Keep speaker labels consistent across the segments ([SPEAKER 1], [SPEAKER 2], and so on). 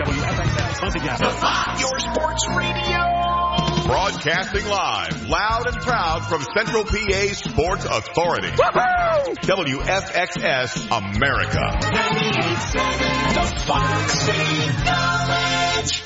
[SPEAKER 1] WFXX. Once again,
[SPEAKER 2] your sports radio.
[SPEAKER 3] Broadcasting live, loud and proud from Central PA Sports Authority.
[SPEAKER 2] Woohoo!
[SPEAKER 3] WFXS America.
[SPEAKER 2] 98.7 The Fox Knowledge.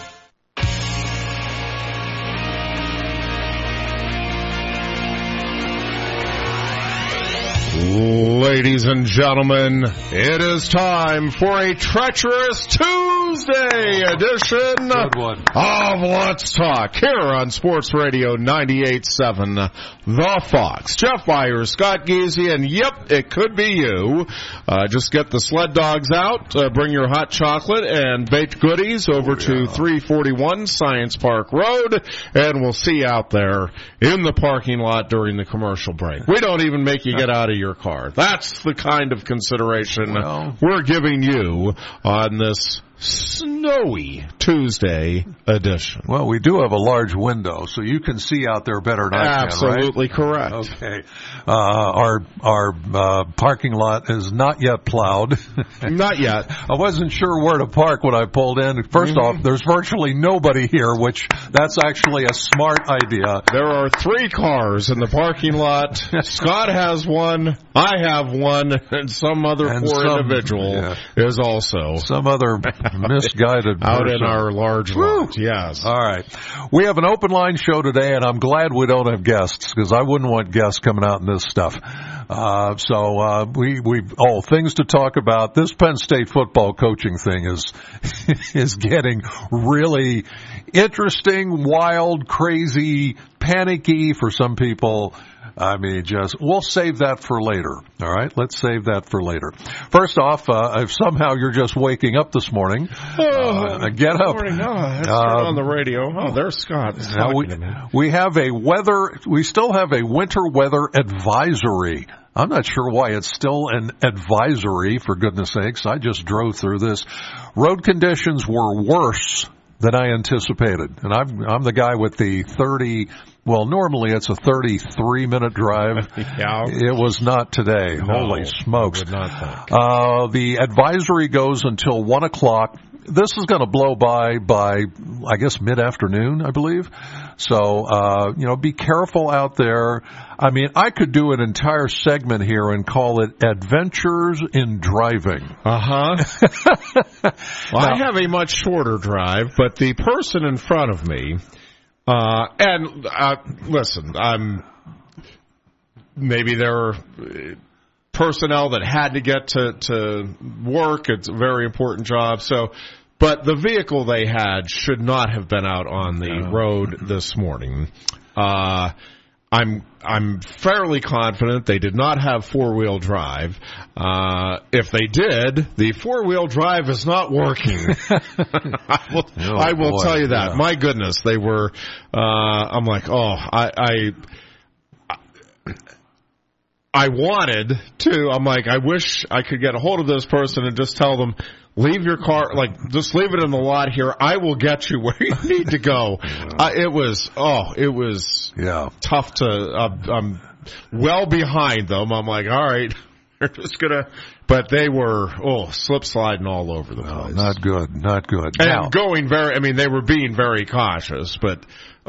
[SPEAKER 4] Ladies and gentlemen, it is time for a treacherous Tuesday edition of Let's Talk here on Sports Radio 98.7 The Fox. Jeff Byers, Scott Giese, and yep, it could be you. Just get the sled dogs out, bring your hot chocolate and baked goodies over to 341 Science Park Road, and we'll see you out there in the parking lot during the commercial break. We don't even make you get out of your car. That's the kind of consideration we're giving you on this snowy Tuesday edition.
[SPEAKER 5] Well, we do have a large window, so you can see out there better than I can, right?
[SPEAKER 4] Absolutely correct.
[SPEAKER 5] Okay. Our parking lot is not yet plowed.
[SPEAKER 4] Not yet.
[SPEAKER 5] I wasn't sure where to park when I pulled in. First off, there's virtually nobody here, which that's actually a smart idea.
[SPEAKER 4] There are 3 cars in the parking lot. Scott has one, I have one, and some other individual is also.
[SPEAKER 5] Some other misguided
[SPEAKER 4] out
[SPEAKER 5] person.
[SPEAKER 4] In our large lot. Yes.
[SPEAKER 5] All right. We have an open line show today, and I'm glad we don't have guests because I wouldn't want guests coming out in this stuff. So things to talk about. This Penn State football coaching thing is getting really interesting, wild, crazy, panicky for some people. I mean, we'll save that for later. All right, let's save that for later. First off, if somehow you're just waking up this morning, get up.
[SPEAKER 4] Morning. On the radio. Oh, there's Scott.
[SPEAKER 5] Now we still have a winter weather advisory. I'm not sure why it's still an advisory, for goodness sakes. I just drove through this. Road conditions were worse than I anticipated. And I'm the guy with the 30, well, normally it's a 33-minute drive.
[SPEAKER 4] Yeah.
[SPEAKER 5] It was not today.
[SPEAKER 4] No,
[SPEAKER 5] holy smokes.
[SPEAKER 4] I would not think.
[SPEAKER 5] The advisory goes until 1 o'clock. This is going to blow by, I guess, mid-afternoon, I believe. So, be careful out there. I mean, I could do an entire segment here and call it Adventures in Driving.
[SPEAKER 4] Well, I have a much shorter drive, but the person in front of me, listen, maybe there are personnel that had to get to work. It's a very important job. But the vehicle they had should not have been out on the road this morning. I'm fairly confident they did not have four-wheel drive. If they did, the four-wheel drive is not working. I will tell you that. Yeah. My goodness, they were. I'm like, I wanted to. I'm like, I wish I could get a hold of this person and just tell them, leave your car, just leave it in the lot here. I will get you where you need to go. It was tough to, I'm well behind them. I'm like, all right, we're just gonna, but they were, slip sliding all over the place.
[SPEAKER 5] Not good.
[SPEAKER 4] And they were being very cautious, but,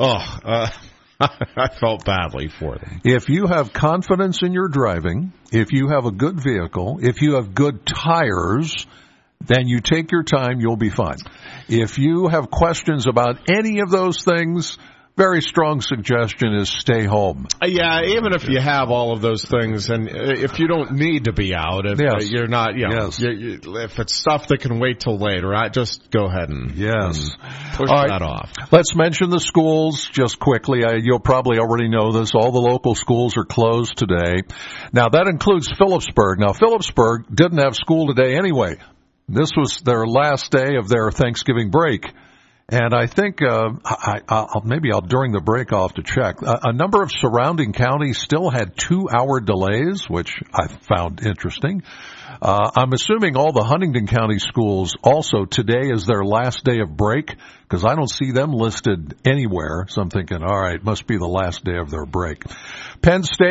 [SPEAKER 4] I felt badly for them.
[SPEAKER 5] If you have confidence in your driving, if you have a good vehicle, if you have good tires, then you take your time, you'll be fine. If you have questions about any of those things, very strong suggestion is stay home.
[SPEAKER 4] Yeah, even if you have all of those things, and if you don't need to be out, if you're not, if it's stuff that can wait till later, just go ahead and push that off.
[SPEAKER 5] Let's mention the schools just quickly. You'll probably already know this. All the local schools are closed today. Now, that includes Phillipsburg. Now, Phillipsburg didn't have school today anyway. This was their last day of their Thanksgiving break. And I think during the break I'll have to check. A number of surrounding counties still had 2-hour delays, which I found interesting. I'm assuming all the Huntington County schools also today is their last day of break because I don't see them listed anywhere. So I'm thinking, all right, must be the last day of their break. Penn State,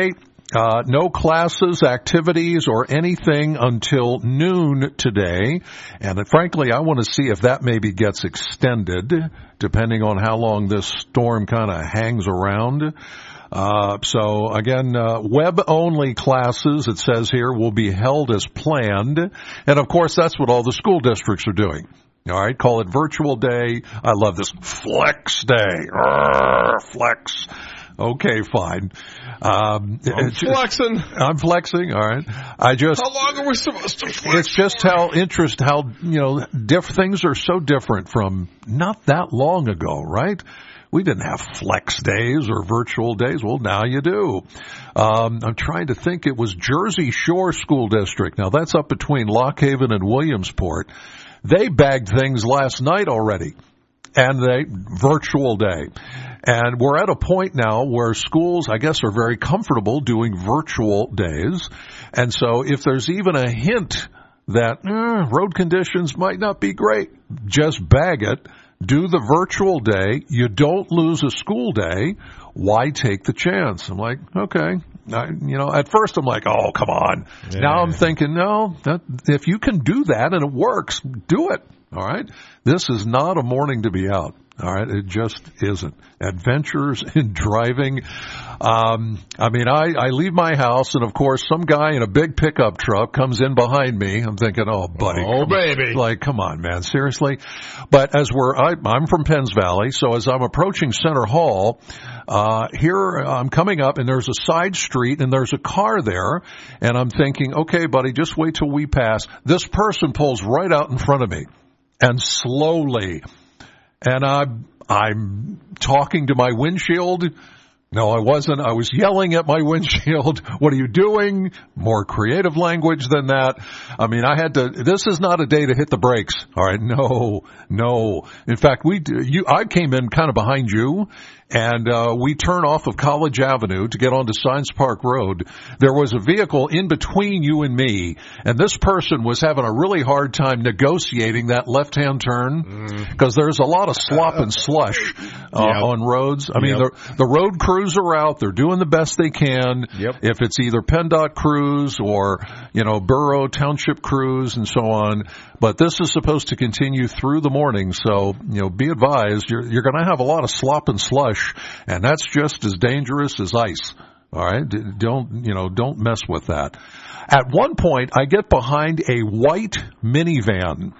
[SPEAKER 5] No classes, activities, or anything until noon today. And frankly, I want to see if that maybe gets extended, depending on how long this storm kind of hangs around. So again, web-only classes, it says here, will be held as planned. And of course, that's what all the school districts are doing. All right, call it virtual day. I love this flex day. Flex. Okay, fine.
[SPEAKER 4] I'm flexing.
[SPEAKER 5] I'm flexing. All right.
[SPEAKER 4] How long are we supposed to flex?
[SPEAKER 5] It's just how things are so different from not that long ago, right? We didn't have flex days or virtual days. Well, now you do. I'm trying to think. It was Jersey Shore School District. Now, that's up between Lock Haven and Williamsport. They bagged things last night already, and virtual day. And we're at a point now where schools, I guess, are very comfortable doing virtual days. And so if there's even a hint that road conditions might not be great, just bag it. Do the virtual day. You don't lose a school day. Why take the chance? I'm like, okay. At first I'm like, oh, come on. Yeah. Now I'm thinking, no, if you can do that and it works, do it. All right. This is not a morning to be out. All right. It just isn't. Adventures in driving. I leave my house and of course some guy in a big pickup truck comes in behind me. I'm thinking, oh, buddy.
[SPEAKER 4] Oh, baby.
[SPEAKER 5] Like, come on, man. Seriously. But I'm from Penns Valley. So as I'm approaching Center Hall, here I'm coming up and there's a side street and there's a car there. And I'm thinking, okay, buddy, just wait till we pass. This person pulls right out in front of me and slowly. And I'm talking to my windshield. No, I wasn't. I was yelling at my windshield. What are you doing? More creative language than that. This is not a day to hit the brakes. All right. No. In fact, I came in kind of behind you and we turn off of College Avenue to get onto Science Park Road. There was a vehicle in between you and me, and this person was having a really hard time negotiating that left-hand turn because there's a lot of slop and slush on roads. The road crews are out. They're doing the best they can.
[SPEAKER 4] Yep.
[SPEAKER 5] If it's either PennDOT crews or, borough township crews and so on. But this is supposed to continue through the morning. So, be advised, you're going to have a lot of slop and slush, and that's just as dangerous as ice. All right. Don't mess with that. At one point, I get behind a white minivan.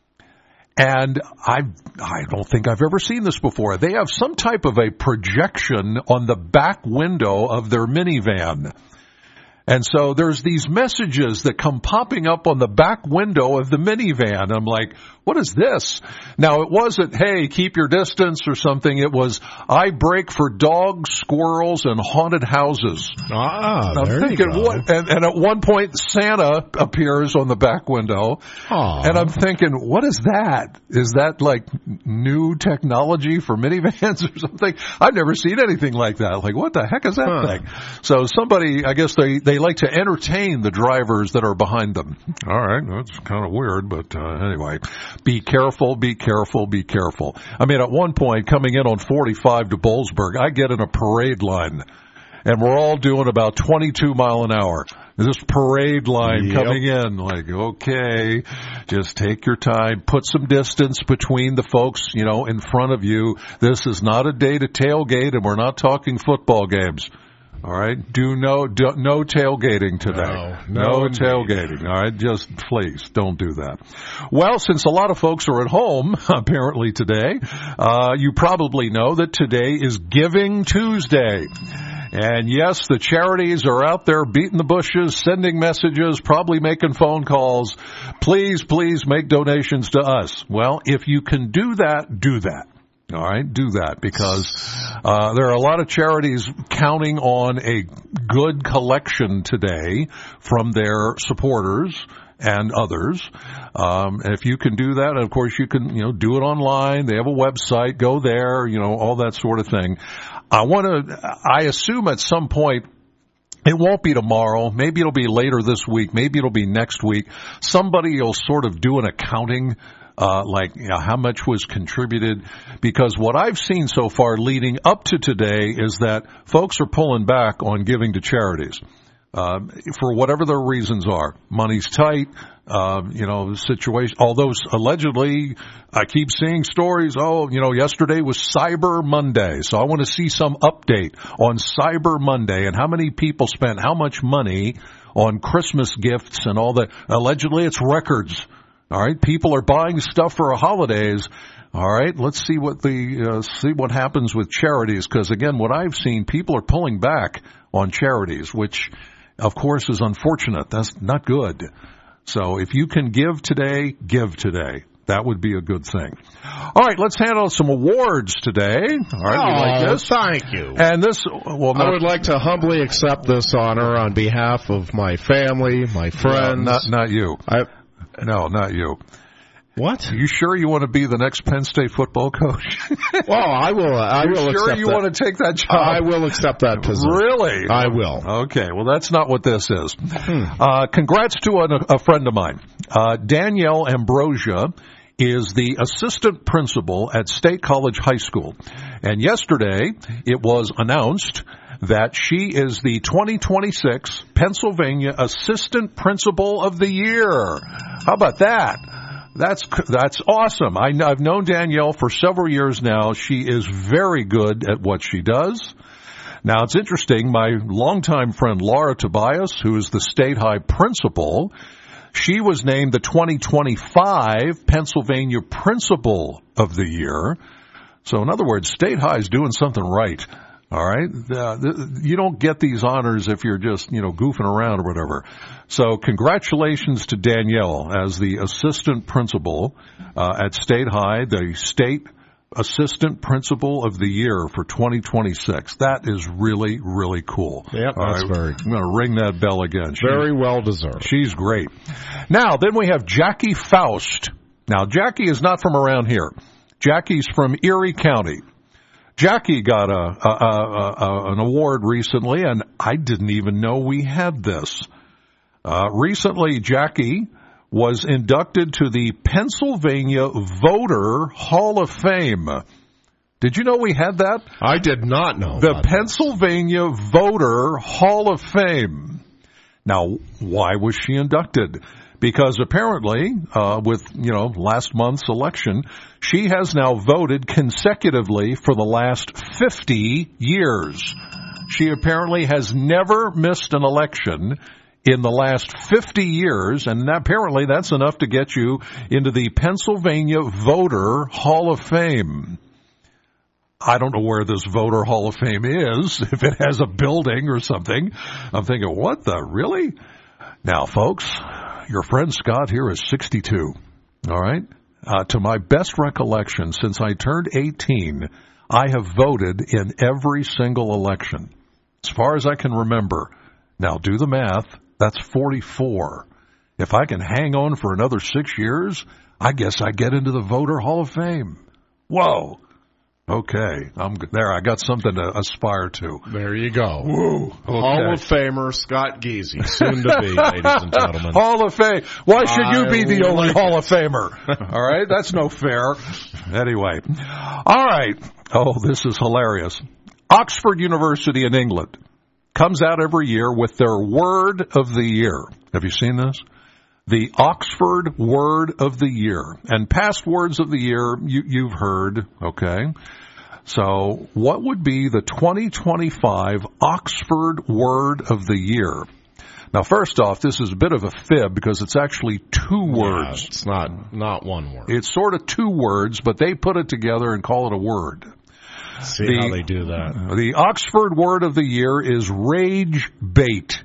[SPEAKER 5] And I don't think I've ever seen this before. They have some type of a projection on the back window of their minivan. And so there's these messages that come popping up on the back window of the minivan. I'm like, what is this? Now, it wasn't, hey, keep your distance or something. It was, I brake for dogs, squirrels, and haunted houses.
[SPEAKER 4] There you go.
[SPEAKER 5] And at one point, Santa appears on the back window.
[SPEAKER 4] Aww.
[SPEAKER 5] And I'm thinking, what is that? Is that like new technology for minivans or something? I've never seen anything like that. Like, what the heck is that thing? So somebody, I guess they like to entertain the drivers that are behind them. All right, that's kind of weird, but anyway. Be careful, be careful, be careful. At one point, coming in on 45 to Boalsburg, I get in a parade line, and we're all doing about 22 mile an hour. This parade line coming in, like, okay, just take your time, put some distance between the folks, in front of you. This is not a day to tailgate, and we're not talking football games. All right. No tailgating today. No tailgating. All right. Just please don't do that. Well, since a lot of folks are at home, apparently today, you probably know that today is Giving Tuesday. And yes, the charities are out there beating the bushes, sending messages, probably making phone calls. Please make donations to us. Well, if you can do that, do that. All right, do that because there are a lot of charities counting on a good collection today from their supporters and others. If you can do that, and of course you can, do it online. They have a website. Go there, all that sort of thing. I assume at some point, it won't be tomorrow. Maybe it'll be later this week. Maybe it'll be next week. Somebody will sort of do an accounting how much was contributed, because what I've seen so far leading up to today is that folks are pulling back on giving to charities. for whatever their reasons are. Money's tight, situation. Although allegedly, I keep seeing stories, yesterday was Cyber Monday. So I want to see some update on Cyber Monday and how many people spent how much money on Christmas gifts and all that. Allegedly, it's records. All right, people are buying stuff for holidays. All right, let's see what happens with charities, because again, what I've seen, people are pulling back on charities, which of course is unfortunate. That's not good. So if you can give today, give today. That would be a good thing. All right, let's hand out some awards today. All right, you like this?
[SPEAKER 4] Thank you.
[SPEAKER 5] And this,
[SPEAKER 4] I would like to humbly accept this honor on behalf of my family, my friends.
[SPEAKER 5] Not you. No, not you.
[SPEAKER 4] What?
[SPEAKER 5] Are you sure you want to be the next Penn State football coach?
[SPEAKER 4] Well, I will.
[SPEAKER 5] Sure you want to take that job?
[SPEAKER 4] I will accept that position.
[SPEAKER 5] Really?
[SPEAKER 4] I will.
[SPEAKER 5] Okay. Well, that's not what this is. Congrats to a friend of mine. Danielle Ambrosia is the assistant principal at State College High School. And yesterday, it was announced that she is the 2026 Pennsylvania Assistant Principal of the Year. How about that? That's awesome. I've known Danielle for several years now. She is very good at what she does. Now, it's interesting. My longtime friend Laura Tobias, who is the State High principal, she was named the 2025 Pennsylvania Principal of the Year. So, in other words, State High is doing something right. All right? You don't get these honors if you're just, goofing around or whatever. So congratulations to Danielle as the assistant principal at State High, the State Assistant Principal of the Year for 2026. That is really, really cool.
[SPEAKER 4] Yep, that's very.
[SPEAKER 5] I'm going to ring that bell again.
[SPEAKER 4] Very well deserved.
[SPEAKER 5] She's great. Now, then we have Jackie Faust. Now, Jackie is not from around here. Jackie's from Erie County. Jackie got an award recently, and I didn't even know we had this. Recently, Jackie was inducted to the Pennsylvania Voter Hall of Fame. Did you know we had that?
[SPEAKER 4] I did not know.
[SPEAKER 5] The Pennsylvania Voter Hall of Fame. Now, why was she inducted? Because apparently, with, last month's election, she has now voted consecutively for the last 50 years. She apparently has never missed an election in the last 50 years, and apparently that's enough to get you into the Pennsylvania Voter Hall of Fame. I don't know where this Voter Hall of Fame is, if it has a building or something. I'm thinking, what the, really? Now, folks, your friend Scott here is 62, all right? To my best recollection, since I turned 18, I have voted in every single election, as far as I can remember. Now, do the math. That's 44. If I can hang on for another 6 years, I guess I get into the Voter Hall of Fame. Whoa. Okay, I'm there. I got something to aspire to.
[SPEAKER 4] There you go.
[SPEAKER 5] Woo. Okay.
[SPEAKER 4] Hall of Famer Scott Giese, soon to be, ladies and gentlemen.
[SPEAKER 5] Hall of Fame. Why should you be the only Hall of Famer? All right, that's no fair. Anyway, all right. Oh, this is hilarious. Oxford University in England comes out every year with their Word of the Year. Have you seen this? The Oxford Word of the Year. And past words of the year, you've heard, okay? So what would be the 2025 Oxford Word of the Year? Now, first off, this is a bit of a fib because it's actually two words.
[SPEAKER 4] Yeah, it's not one word.
[SPEAKER 5] It's sort of two words, but they put it together and call it a word.
[SPEAKER 4] See how they do that.
[SPEAKER 5] The Oxford Word of the Year is rage bait.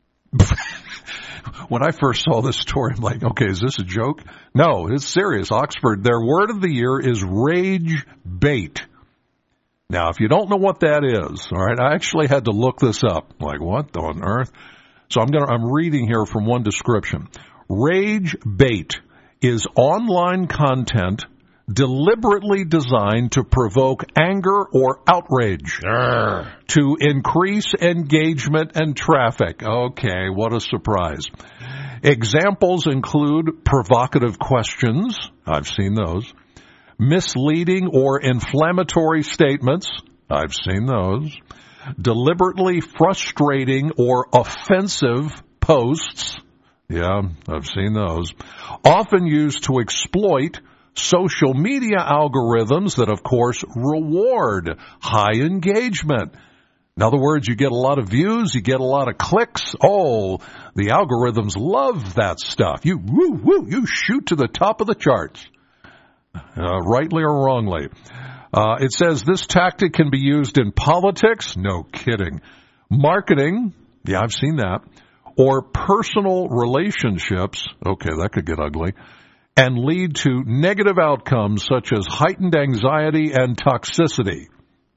[SPEAKER 5] When I first saw this story, I'm like, okay, is this a joke? No, it's serious. Oxford, their word of the year is rage bait. Now, if you don't know what that is, all right, I actually had to look this up. Like, what on earth? So I'm reading here from one description. Rage bait is online content deliberately designed to provoke anger or outrage, to increase engagement and traffic. Okay, what a surprise. Examples include provocative questions. I've seen those. Misleading or inflammatory statements. I've seen those. deliberately frustrating or offensive posts. Yeah, I've seen those. Often used to exploit social media algorithms that, of course, reward high engagement. In other words, you get a lot of views, you get a lot of clicks. Oh, the algorithms love that stuff. You shoot to the top of the charts, rightly or wrongly. It says this tactic can be used in politics. No kidding. Marketing. Yeah, I've seen that. Or personal relationships. Okay, that could get ugly. And lead to negative outcomes such as heightened anxiety and toxicity.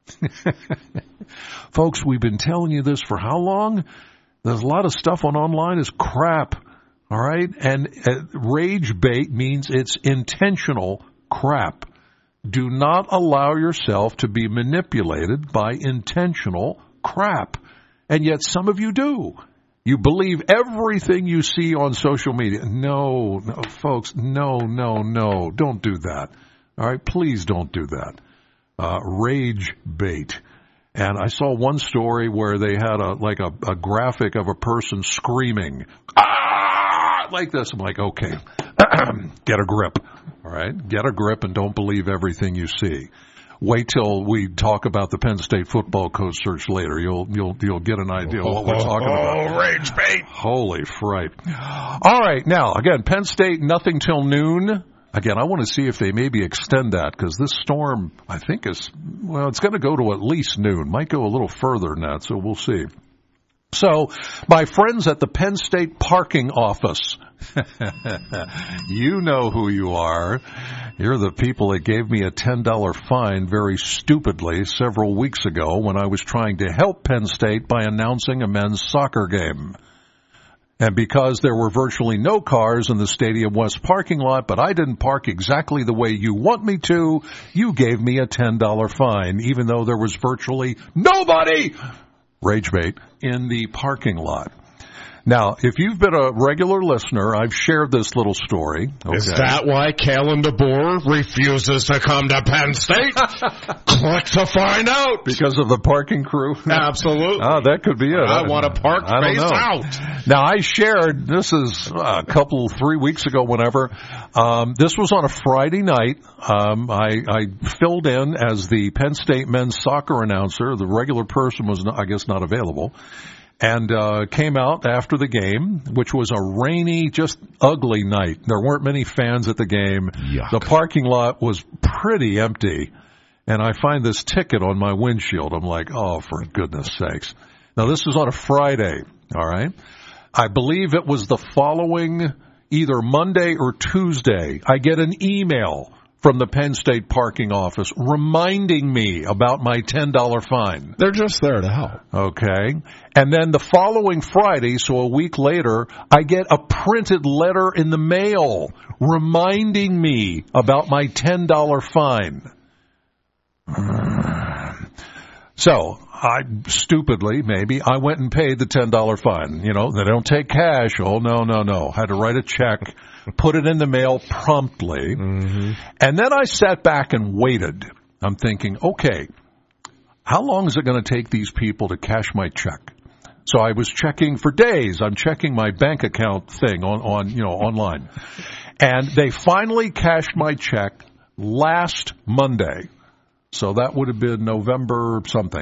[SPEAKER 5] Folks, we've been telling you this for how long? There's a lot of stuff online is crap, all right? And rage bait means it's intentional crap. Do not allow yourself to be manipulated by intentional crap. And yet some of you do. You believe everything you see on social media. No, folks, no. Don't do that. All right? Please don't do that. Rage bait. And I saw one story where they had a graphic of a person screaming, like this. I'm like, okay, get a grip. All right? Get a grip and don't believe everything you see. Wait till we talk about the Penn State football coach search later. You'll get an idea of what we're talking about.
[SPEAKER 4] Oh, rage bait.
[SPEAKER 5] Holy fright. All right. Now, again, Penn State, nothing till noon. Again, I want to see if they maybe extend that because this storm, I think, it's going to go to at least noon. Might go a little further than that, so we'll see. So, my friends at the Penn State parking office, you know who you are. You're the people that gave me a $10 fine very stupidly several weeks ago when I was trying to help Penn State by announcing a men's soccer game. And because there were virtually no cars in the Stadium West parking lot, but I didn't park exactly the way you want me to, you gave me a $10 fine, even though there was virtually nobody, rage bait, in the parking lot. Now, if you've been a regular listener, I've shared this little story. Okay.
[SPEAKER 4] Is that why Kalen DeBoer refuses to come to Penn State? Click to find out.
[SPEAKER 5] Because of the parking crew?
[SPEAKER 4] Absolutely.
[SPEAKER 5] That could be it.
[SPEAKER 4] I want to park face out.
[SPEAKER 5] Now, I shared, this is 3 weeks ago, whenever. This was on a Friday night. I filled in as the Penn State men's soccer announcer. The regular person was, I guess, not available. And came out after the game, which was a rainy, just ugly night. There weren't many fans at the game.
[SPEAKER 4] Yuck.
[SPEAKER 5] The parking lot was pretty empty. And I find this ticket on my windshield. I'm like, oh, for goodness sakes. Now, this was on a Friday, all right? I believe it was the following either Monday or Tuesday. I get an email from the Penn State parking office reminding me about my $10 fine.
[SPEAKER 4] They're just there to help.
[SPEAKER 5] Okay. And then the following Friday, so a week later, I get a printed letter in the mail reminding me about my $10 fine. So, I stupidly, maybe, I went and paid the $10 fine. You know, they don't take cash. Oh, no. Had to write a check, put it in the mail promptly. Mm-hmm. And then I sat back and waited. I'm thinking, okay, how long is it going to take these people to cash my check? So I was checking for days. I'm checking my bank account thing online. And they finally cashed my check last Monday. So that would have been November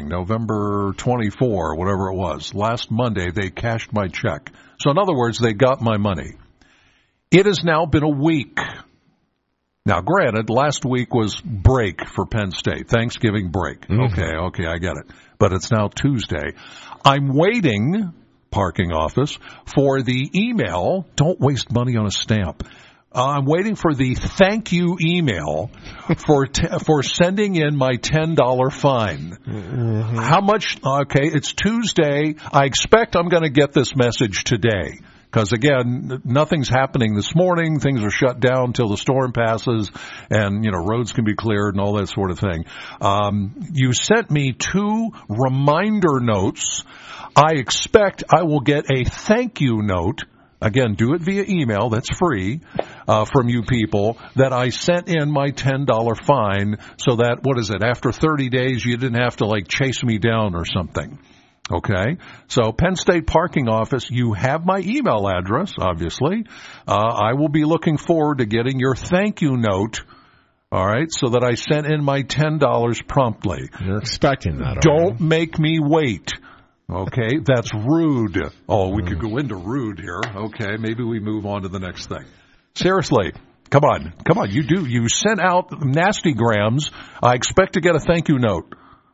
[SPEAKER 5] 24, whatever it was. Last Monday, they cashed my check. So in other words, they got my money. It has now been a week. Now, granted, last week was break for Penn State, Thanksgiving break. Mm-hmm. Okay, I get it. But it's now Tuesday. I'm waiting, parking office, for the email. Don't waste money on a stamp. I'm waiting for the thank you email for sending in my $10 fine. Mm-hmm. How much? Okay, it's Tuesday. I expect I'm going to get this message today. Because, again, nothing's happening this morning. Things are shut down until the storm passes and, roads can be cleared and all that sort of thing. You sent me 2 reminder notes. I expect I will get a thank you note again, do it via email, that's free, from you people, that I sent in my $10 fine so that, after 30 days you didn't have to chase me down or something. Okay? So Penn State Parking Office, you have my email address, obviously. I will be looking forward to getting your thank you note. All right, so that I sent in my $10 promptly.
[SPEAKER 4] You're expecting that.
[SPEAKER 5] Don't make me wait. Okay, that's rude. Oh, we could go into rude here. Okay, maybe we move on to the next thing. Seriously, come on. You sent out nasty grams. I expect to get a thank you note.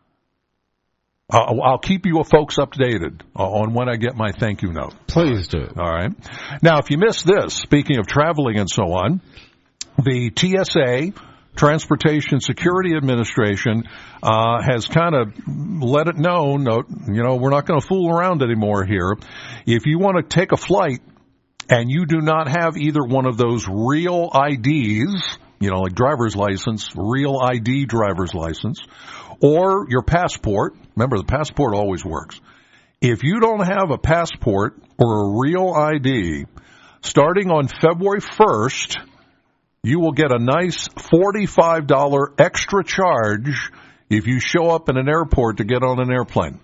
[SPEAKER 5] I'll keep you folks updated on when I get my thank you note.
[SPEAKER 4] Please do.
[SPEAKER 5] All right. Now, if you missed this, speaking of traveling and so on, the TSA, Transportation Security Administration, has kind of let it know, we're not going to fool around anymore here. If you want to take a flight and you do not have either one of those real IDs, like driver's license, real ID driver's license, or your passport, remember the passport always works. If you don't have a passport or a real ID, starting on February 1st, you will get a nice $45 extra charge if you show up in an airport to get on an airplane.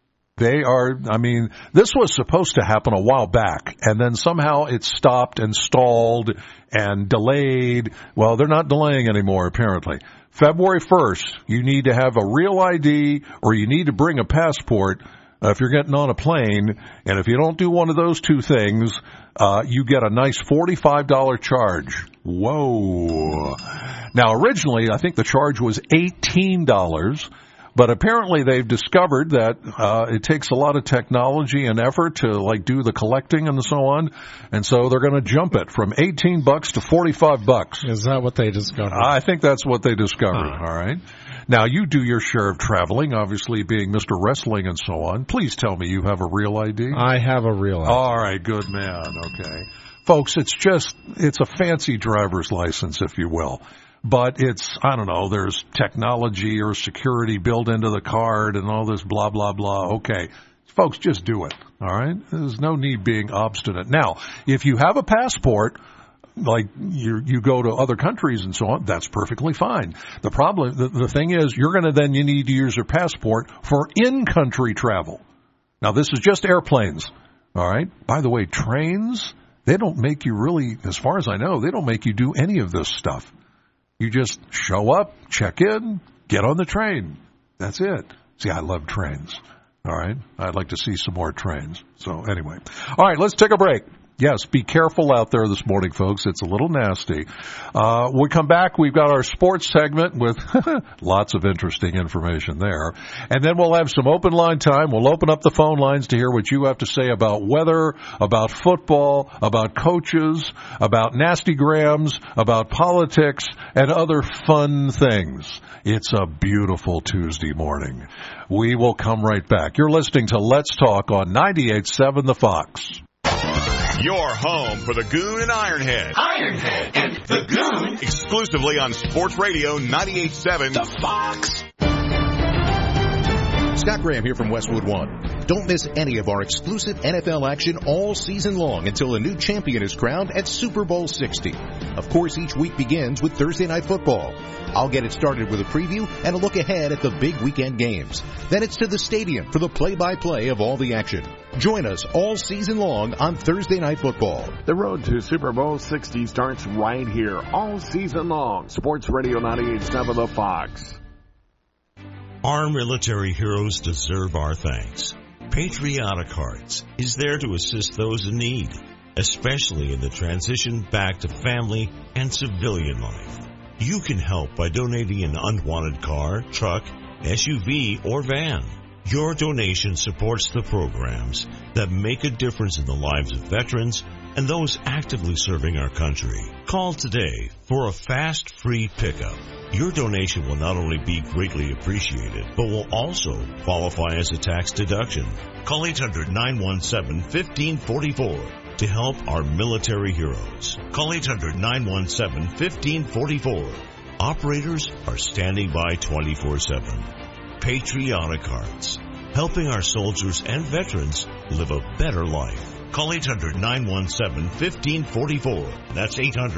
[SPEAKER 5] This was supposed to happen a while back, and then somehow it stopped and stalled and delayed. Well, they're not delaying anymore, apparently. February 1st, you need to have a real ID or you need to bring a passport if you're getting on a plane, and if you don't do one of those two things, you get a nice $45 charge. Whoa. Now, originally, I think the charge was $18, but apparently they've discovered that it takes a lot of technology and effort to do the collecting and so on, and so they're going to jump it from $18 to $45.
[SPEAKER 4] Is that what they discovered?
[SPEAKER 5] I think that's what they discovered. All right. Now, you do your share of traveling, obviously being Mr. Wrestling and so on. Please tell me you have a real ID.
[SPEAKER 4] I have a real ID.
[SPEAKER 5] All right, good man. Okay. Folks, it's a fancy driver's license, if you will. But there's technology or security built into the card and all this blah, blah, blah. Okay. Folks, just do it. All right? There's no need being obstinate. Now, if you have a passport, you go to other countries and so on, that's perfectly fine. The problem, the thing is, you need to use your passport for in-country travel. Now, this is just airplanes. All right? By the way, trains, they don't make you really, as far as I know, they don't make you do any of this stuff. You just show up, check in, get on the train. That's it. See, I love trains. All right? I'd like to see some more trains. So anyway. All right, let's take a break. Yes, be careful out there this morning, folks. It's a little nasty. We come back. We've got our sports segment with lots of interesting information there. And then we'll have some open line time. We'll open up the phone lines to hear what you have to say about weather, about football, about coaches, about nasty grams, about politics, and other fun things. It's a beautiful Tuesday morning. We will come right back. You're listening to Let's Talk on 98.7 The Fox.
[SPEAKER 3] Your home for the Goon and Ironhead.
[SPEAKER 2] Ironhead and the Goon.
[SPEAKER 3] Exclusively on Sports Radio 98.7
[SPEAKER 2] The Fox.
[SPEAKER 1] Scott Graham here from Westwood One. Don't miss any of our exclusive NFL action all season long until a new champion is crowned at Super Bowl 60. Of course, each week begins with Thursday Night Football. I'll get it started with a preview and a look ahead at the big weekend games. Then it's to the stadium for the play-by-play of all the action. Join us all season long on Thursday Night Football.
[SPEAKER 6] The road to Super Bowl 60 starts right here all season long. Sports Radio 98.7 The Fox.
[SPEAKER 7] Our military heroes deserve our thanks. Patriotic Hearts is there to assist those in need, especially in the transition back to family and civilian life. You can help by donating an unwanted car, truck, SUV, or van. Your donation supports the programs that make a difference in the lives of veterans and those actively serving our country. Call today for a fast, free pickup. Your donation will not only be greatly appreciated, but will also qualify as a tax deduction. Call 800-917-1544 to help our military heroes. Call 800-917-1544. Operators are standing by 24/7. Patriotic Hearts, helping our soldiers and veterans live a better life. Call 800-917-1544. That's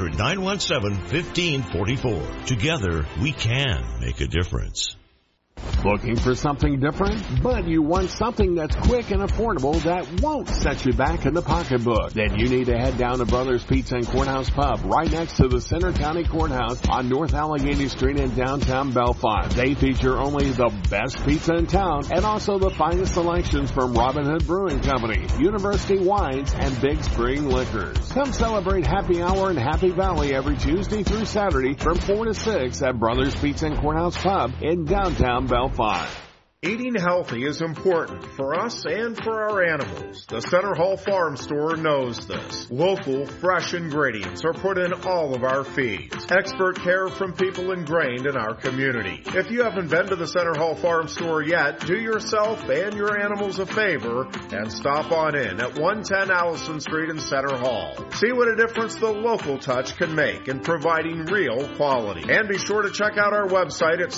[SPEAKER 7] 800-917-1544. Together, we can make a difference.
[SPEAKER 6] Looking for something different? But you want something that's quick and affordable that won't set you back in the pocketbook. Then you need to head down to Brothers Pizza and Courthouse Pub right next to the Center County Courthouse on North Allegheny Street in downtown Belfont. They feature only the best pizza in town and also the finest selections from Robin Hood Brewing Company, University Wines, and Big Spring Liquors. Come celebrate Happy Hour in Happy Valley every Tuesday through Saturday from 4 to 6 at Brothers Pizza and Courthouse Pub in downtown Belfont.
[SPEAKER 4] Eating healthy is important for us and for our animals. The Center Hall Farm Store knows this. Local, fresh ingredients are put in all of our feeds. Expert care from people ingrained in our community. If you haven't been to the Center Hall Farm Store yet, do yourself and your animals a favor and stop on in at 110 Allison Street in Center Hall. See what a difference the local touch can make in providing real quality. And be sure to check out our website at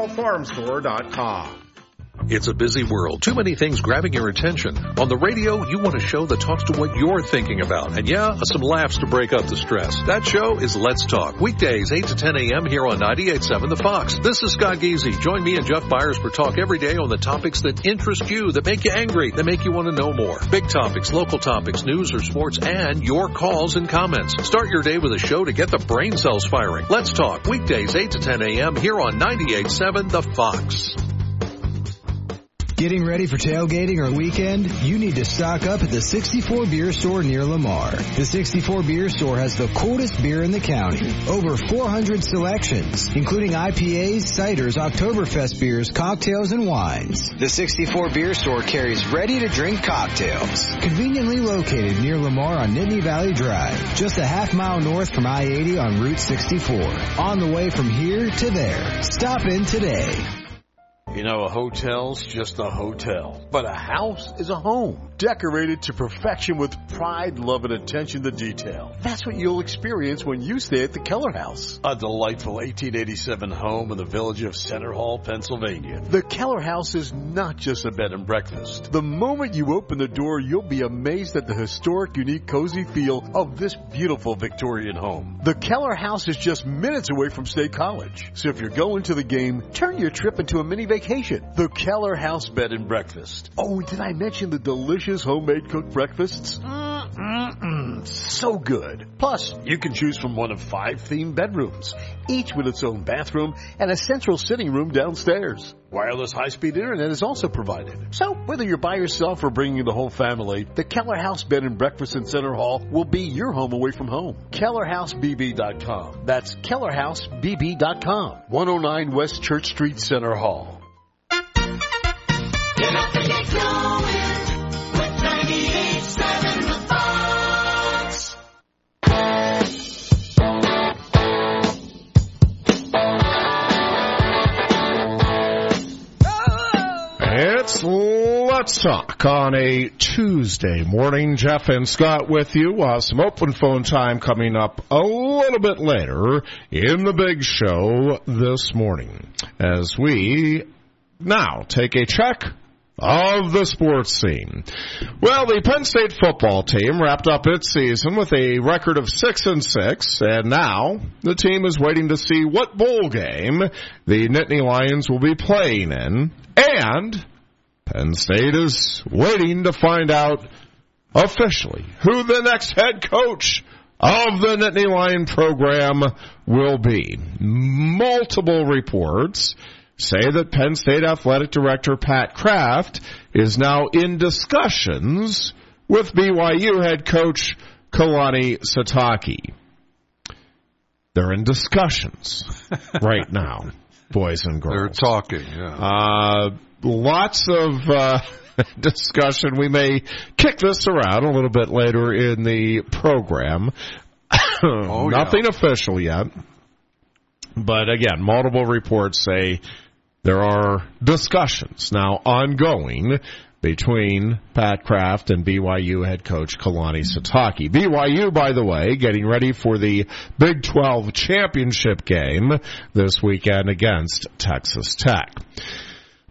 [SPEAKER 4] centerhallfarmstore.com.
[SPEAKER 5] It's a busy world. Too many things grabbing your attention. On the radio, you want a show that talks to what you're thinking about. And some laughs to break up the stress. That show is Let's Talk. Weekdays, 8 to 10 a.m. here on 98.7 The Fox. This is Scott Geezy. Join me and Jeff Byers for talk every day on the topics that interest you, that make you angry, that make you want to know more. Big topics, local topics, news or sports, and your calls and comments. Start your day with a show to get the brain cells firing. Let's Talk. Weekdays, 8 to 10 a.m. here on 98.7 The Fox.
[SPEAKER 8] Getting ready for tailgating or weekend? You need to stock up at the 64 Beer Store near Lamar. The 64 Beer Store has the coldest beer in the county. Over 400 selections, including IPAs, ciders, Oktoberfest beers, cocktails, and wines. The 64 Beer Store carries ready-to-drink cocktails. Conveniently located near Lamar on Nittany Valley Drive, just a half-mile north from I-80 on Route 64. On the way from here to there. Stop in today.
[SPEAKER 9] You know, a hotel's just a hotel, but a house is a home, decorated to perfection with pride, love, and attention to detail. That's what you'll experience when you stay at the Keller House, a delightful 1887 home in the village of Center Hall, Pennsylvania. The Keller House is not just a bed and breakfast. The moment you open the door, you'll be amazed at the historic, unique, cozy feel of this beautiful Victorian home. The Keller House is just minutes away from State College, so if you're going to the game, turn your trip into a mini vacation. The Keller House Bed and Breakfast. Oh, did I mention the delicious homemade cooked breakfasts? So good. Plus, you can choose from one of 5 themed bedrooms, each with its own bathroom and a central sitting room downstairs. Wireless high-speed internet is also provided. So, whether you're by yourself or bringing the whole family, the Keller House Bed and Breakfast in Center Hall will be your home away from home. KellerHouseBB.com. That's KellerHouseBB.com. 109 West Church Street, Center Hall.
[SPEAKER 2] Get up and get going with 98.7 The Fox.
[SPEAKER 4] It's Let's Talk on a Tuesday morning. Jeff and Scott with you. Some open phone time coming up a little bit later in the big show this morning as we now take a check of the sports scene. Well, the Penn State football team wrapped up its season with a record of 6-6, and now the team is waiting to see what bowl game the Nittany Lions will be playing in, and Penn State is waiting to find out officially who the next head coach of the Nittany Lion program will be. Multiple reports say that Penn State Athletic Director Pat Kraft is now in discussions with BYU head coach Kalani Sitake. They're in discussions right now, boys and girls.
[SPEAKER 5] They're talking, yeah.
[SPEAKER 4] Lots of discussion. We may kick this around a little bit later in the program. Nothing official yet. But again, multiple reports say there are discussions now ongoing between Pat Kraft and BYU head coach Kalani Sitake. BYU, by the way, getting ready for the Big 12 championship game this weekend against Texas Tech.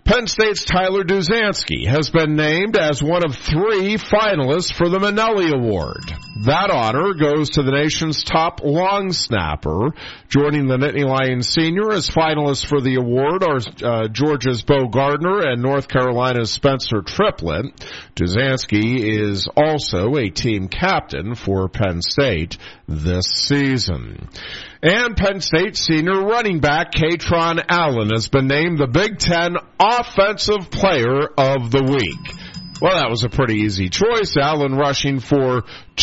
[SPEAKER 4] Penn State's Tyler Duzansky has been named as one of 3 finalists for the Minnelli Award. That honor goes to the nation's top long snapper. Joining the Nittany Lions senior as finalists for the award are Georgia's Bo Gardner and North Carolina's Spencer Triplett. Duzansky is also a team captain for Penn State this season. And Penn State senior running back Katron Allen has been named the Big Ten Offensive Player of the Week. Well, that was a pretty easy choice. Allen rushing for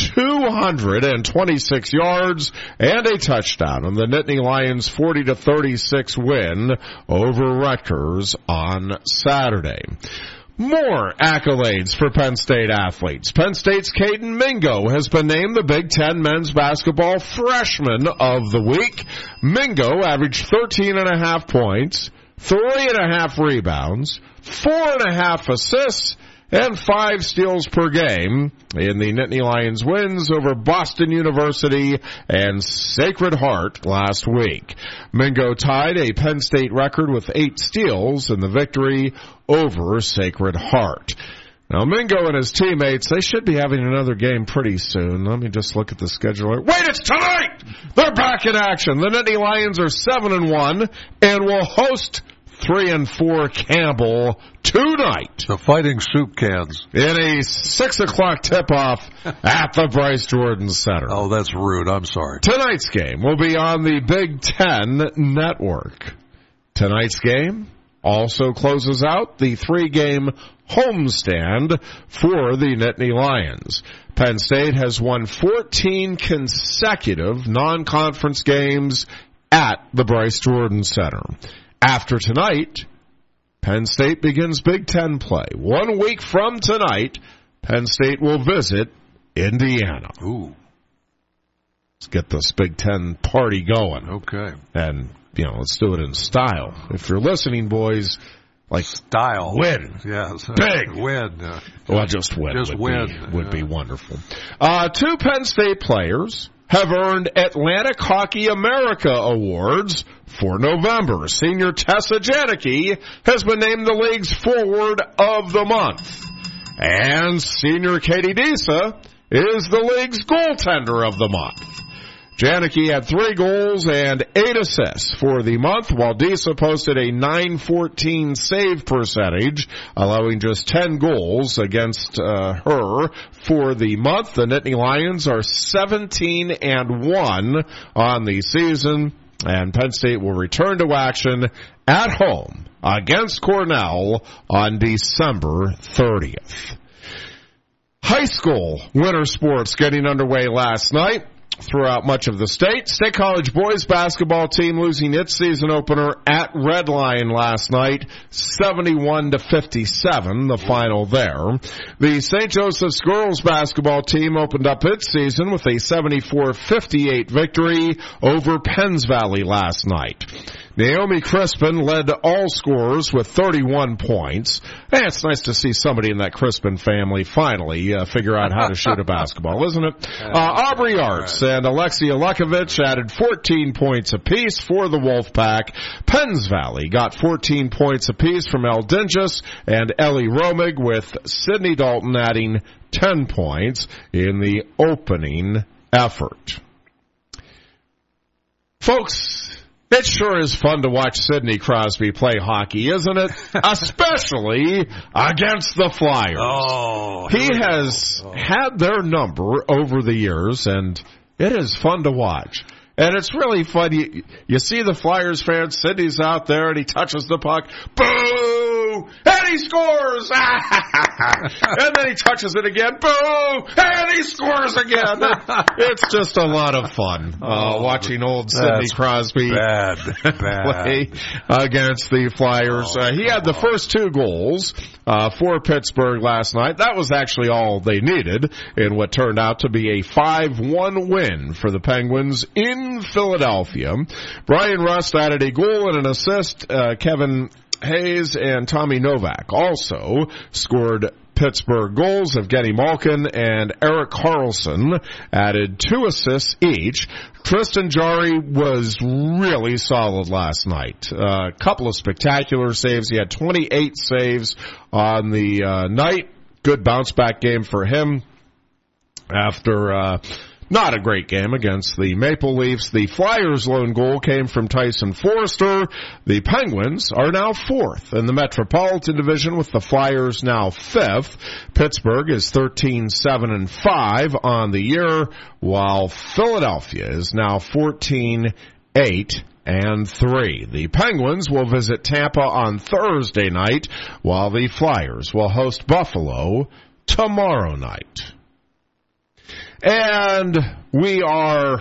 [SPEAKER 4] 226 yards and a touchdown in the Nittany Lions' 40-36 win over Rutgers on Saturday. More accolades for Penn State athletes. Penn State's Caden Mingo has been named the Big Ten Men's Basketball Freshman of the Week. Mingo averaged 13.5 points, 3.5 rebounds, 4.5 assists, and 5 steals per game in the Nittany Lions wins over Boston University and Sacred Heart last week. Mingo tied a Penn State record with 8 steals in the victory over Sacred Heart. Now, Mingo and his teammates, they should be having another game pretty soon. Let me just look at the schedule. Wait, it's tonight! They're back in action. The Nittany Lions are 7-1 and will host 3-4 Campbell tonight.
[SPEAKER 5] The Fighting Soup Cans.
[SPEAKER 4] In a 6 o'clock tip-off at the Bryce Jordan Center.
[SPEAKER 5] Oh, that's rude. I'm sorry.
[SPEAKER 4] Tonight's game will be on the Big Ten Network. Tonight's game also closes out the 3-game homestand for the Nittany Lions. Penn State has won 14 consecutive non-conference games at the Bryce Jordan Center. After tonight, Penn State begins Big Ten play. 1 week from tonight, Penn State will visit Indiana.
[SPEAKER 5] Ooh.
[SPEAKER 4] Let's get this Big Ten party going.
[SPEAKER 5] Okay.
[SPEAKER 4] And, let's do it in style. If you're listening, boys,
[SPEAKER 5] style.
[SPEAKER 4] Win.
[SPEAKER 5] Yes.
[SPEAKER 4] Big.
[SPEAKER 5] Win.
[SPEAKER 4] Well, just win.
[SPEAKER 5] Just
[SPEAKER 4] would be wonderful. 2 Penn State players have earned Atlantic Hockey America Awards for November. Senior Tessa Janicki has been named the league's Forward of the Month. And Senior Katie Disa is the league's Goaltender of the Month. Janicki had 3 goals and 8 assists for the month, while Disa posted a .914 save percentage, allowing just 10 goals against her for the month. The Nittany Lions are 17-1 on the season, and Penn State will return to action at home against Cornell on December 30th. High school winter sports getting underway last night throughout much of the state. State College boys basketball team losing its season opener at Red Lion last night, 71-57, the final there. The St. Joseph's girls basketball team opened up its season with a 74-58 victory over Penns Valley last night. Naomi Crispin led all scorers with 31 points. Hey, it's nice to see somebody in that Crispin family finally figure out how to shoot a basketball, isn't it? Aubrey Arts and Alexia Lukovich added 14 points apiece for the Wolfpack. Penns Valley got 14 points apiece from El Dingus and Ellie Romig, with Sydney Dalton adding 10 points in the opening effort. Folks, it sure is fun to watch Sidney Crosby play hockey, isn't it? Especially against the Flyers.
[SPEAKER 5] Oh,
[SPEAKER 4] he has had their number over the years, and it is fun to watch. And it's really fun. You see the Flyers fans, Sidney's out there, and he touches the puck. Boo! And he scores! And then he touches it again. Boo! And he scores again. It's just a lot of fun watching old Sidney Crosby play against the Flyers. He had the first 2 goals for Pittsburgh last night. That was actually all they needed in what turned out to be a 5-1 win for the Penguins in Philadelphia. Brian Rust added a goal and an assist. Kevin Hayes and Tommy Novak also scored Pittsburgh goals. Evgeny Malkin and Erik Karlsson added 2 assists each. Tristan Jarry was really solid last night. A couple of spectacular saves. He had 28 saves on the night. Good bounce-back game for him after not a great game against the Maple Leafs. The Flyers' lone goal came from Tyson Foerster. The Penguins are now 4th in the Metropolitan Division, with the Flyers now 5th. Pittsburgh is 13-7-5 on the year, while Philadelphia is now 14-8-3. The Penguins will visit Tampa on Thursday night, while the Flyers will host Buffalo tomorrow night. And we are,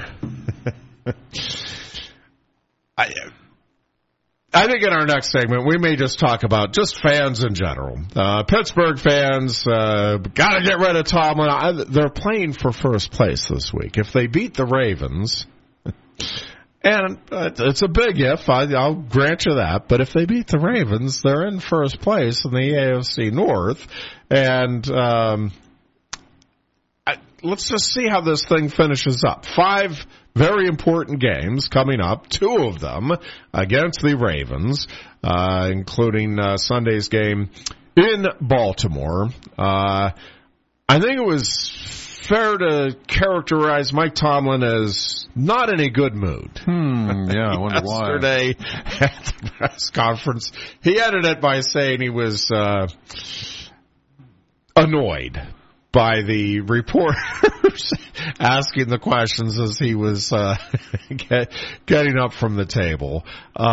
[SPEAKER 4] I think in our next segment, we may just talk about just fans in general. Pittsburgh fans, gotta get rid of Tomlin. They're playing for first place this week. If they beat the Ravens, and it's a big if, I'll grant you that, but if they beat the Ravens, they're in first place in the AFC North, and, let's just see how this thing finishes up. 5 very important games coming up, 2 of them against the Ravens, including Sunday's game in Baltimore. I think it was fair to characterize Mike Tomlin as not in a good mood.
[SPEAKER 5] Yeah, I wonder why.
[SPEAKER 4] Yesterday at the press conference, he ended it by saying he was annoyed by the reporters asking the questions as he was getting up from the table.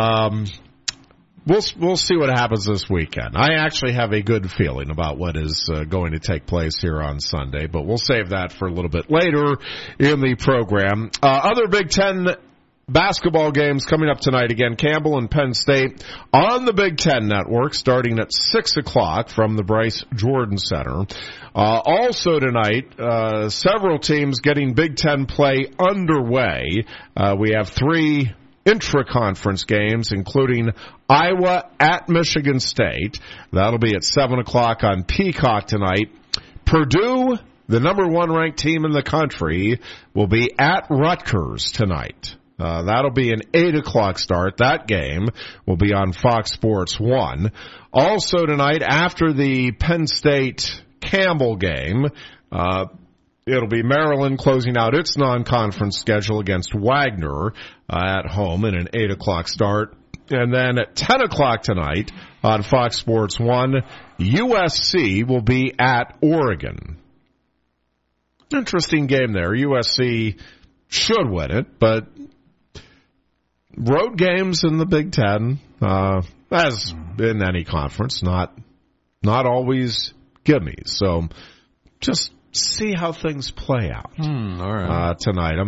[SPEAKER 4] We'll see what happens this weekend. I actually have a good feeling about what is going to take place here on Sunday, but we'll save that for a little bit later in the program. Other Big Ten basketball games coming up tonight. Again, Campbell and Penn State on the Big Ten Network starting at 6 o'clock from the Bryce Jordan Center. Also tonight, several teams getting Big Ten play underway. We have 3 intra-conference games, including Iowa at Michigan State. That'll be at 7 o'clock on Peacock tonight. Purdue, the number 1 ranked team in the country, will be at Rutgers tonight. That'll be an 8 o'clock start. That game will be on Fox Sports 1. Also tonight, after the Penn State Campbell game, it'll be Maryland closing out its non-conference schedule against Wagner at home in an 8 o'clock start. And then at 10 o'clock tonight on Fox Sports 1, USC will be at Oregon. Interesting game there. USC should win it, but road games in the Big Ten, as in any conference, not always gimmies. So just see how things play out
[SPEAKER 5] all right.
[SPEAKER 4] Tonight.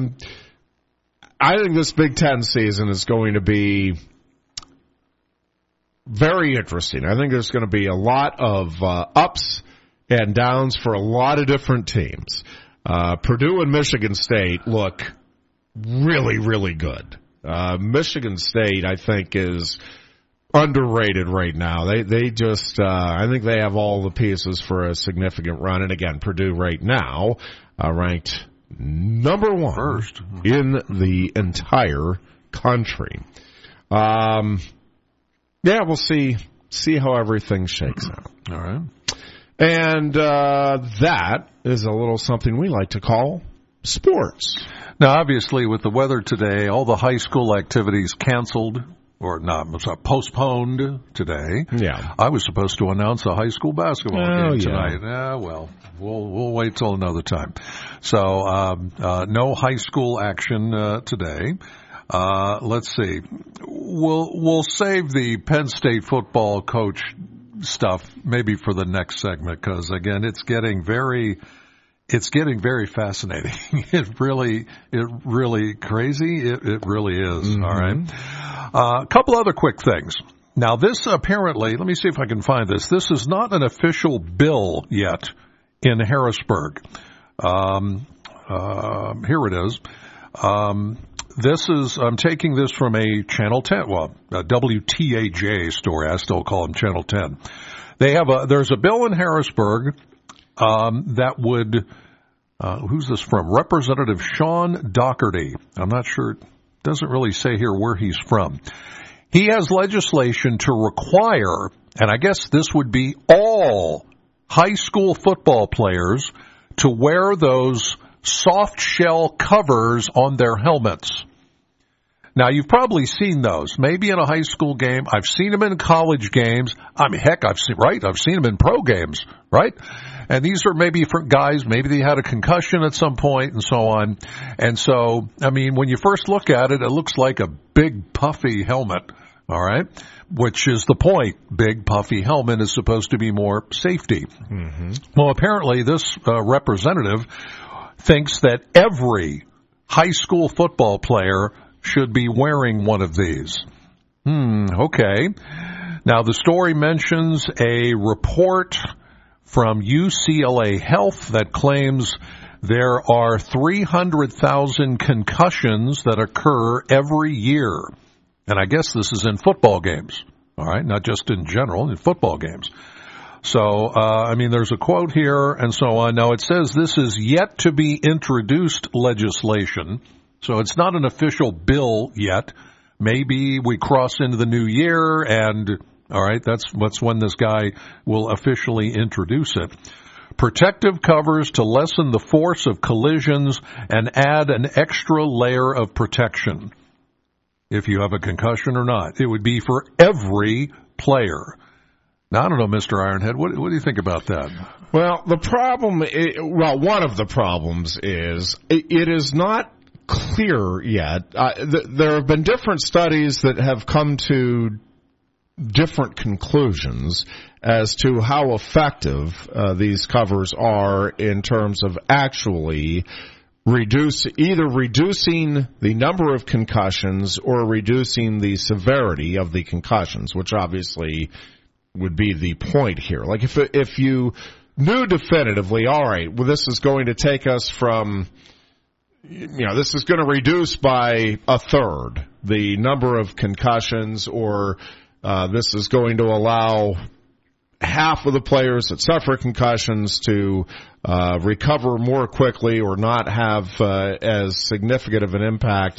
[SPEAKER 4] I think this Big Ten season is going to be very interesting. I think there's going to be a lot of ups and downs for a lot of different teams. Purdue and Michigan State look really, really good. Michigan State, I think, is underrated right now. They just, I think they have all the pieces for a significant run. And again, Purdue right now, ranked number 1
[SPEAKER 5] first
[SPEAKER 4] in the entire country. Yeah, we'll see how everything shakes out.
[SPEAKER 5] All right.
[SPEAKER 4] And, that is a little something we like to call sports.
[SPEAKER 5] Now, obviously, with the weather today, all the high school activities canceled or not, postponed today.
[SPEAKER 4] Yeah.
[SPEAKER 5] I was supposed to announce a high school basketball game tonight.
[SPEAKER 4] Yeah.
[SPEAKER 5] Well, we'll wait till another time. So, no high school action today. Let's see. We'll save the Penn State football coach stuff maybe for the next segment because again, it's getting very fascinating. It really crazy. It really is. All right. A couple other quick things. Now, this apparently, let me see if I can find this. This is not an official bill yet in Harrisburg. Here it is. I'm taking this from a Channel 10, a WTAJ story. I still call them Channel 10. There's a bill in Harrisburg that would, who's this from? Representative Sean Doherty. I'm not sure, it doesn't really say here where he's from. He has legislation to require, and I guess this would be all high school football players, to wear those soft shell covers on their helmets. Now, you've probably seen those, maybe in a high school game. I've seen them in college games. I mean, heck, I've seen them in pro games, right? And these are maybe for guys, maybe they had a concussion at some point and so on. And so, I mean, when you first look at it, it looks like a big puffy helmet, all right? Which is the point. Big puffy helmet is supposed to be more safety. Mm-hmm. Well, apparently this representative thinks that every high school football player should be wearing one of these. Okay. Now, the story mentions a report from UCLA Health that claims there are 300,000 concussions that occur every year. And I guess this is in football games, all right, not just in general, in football games. So, I mean, there's a quote here and so on. Now, it says this is yet to be introduced legislation. So it's not an official bill yet. Maybe we cross into the new year and, all right, that's when this guy will officially introduce it. Protective covers to lessen the force of collisions and add an extra layer of protection. If you have a concussion or not, it would be for every player. Now, I don't know, Mr. Ironhead, what do you think about that?
[SPEAKER 4] Well, one of the problems is it is not clear yet. There have been different studies that have come to different conclusions as to how effective these covers are in terms of actually either reducing the number of concussions or reducing the severity of the concussions, which obviously would be the point here. Like if you knew definitively, all right, well, this is going to take us from, this is going to reduce by a third the number of concussions, or this is going to allow half of the players that suffer concussions to recover more quickly or not have as significant of an impact.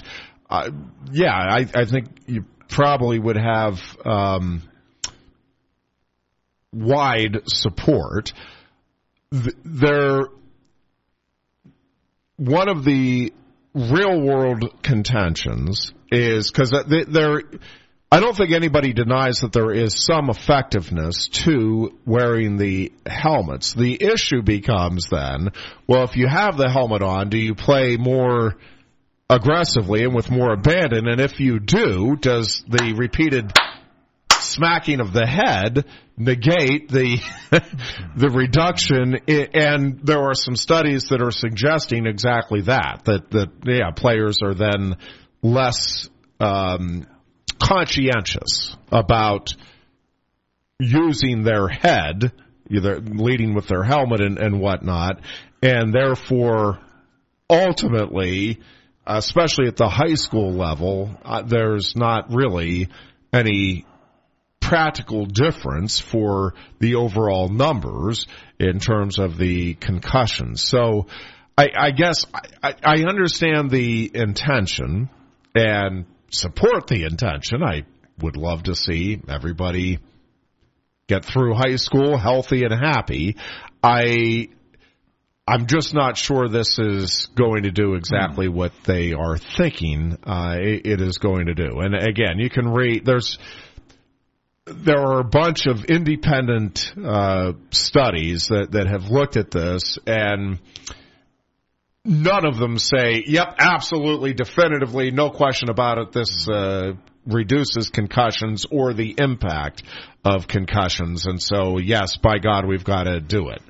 [SPEAKER 4] I think you probably would have wide support. One of the real-world contentions is, because I don't think anybody denies that there is some effectiveness to wearing the helmets. The issue becomes then, well, if you have the helmet on, do you play more aggressively and with more abandon? And if you do, does the repeated smacking of the head negate the reduction? And there are some studies that are suggesting exactly that players are then less conscientious about using their head, either leading with their helmet and whatnot, and therefore ultimately, especially at the high school level, there's not really any practical difference for the overall numbers in terms of the concussions. So I guess I understand the intention and support the intention. I would love to see everybody get through high school healthy and happy. I'm just not sure this is going to do exactly what they are thinking it is going to do. And again, you can read, there are a bunch of independent studies that have looked at this, and none of them say, yep, absolutely, definitively, no question about it, this reduces concussions or the impact of concussions. And so, yes, by God, we've got to do it.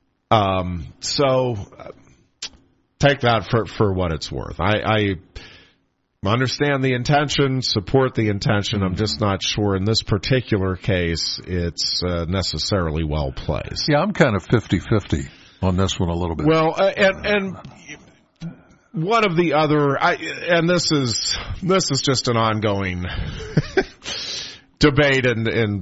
[SPEAKER 4] So take that for what it's worth. I understand the intention, support the intention. I'm just not sure in this particular case it's necessarily well placed.
[SPEAKER 5] Yeah, I'm kind of 50-50 on this one a little bit.
[SPEAKER 4] Well, and one of the other, and this is just an ongoing debate and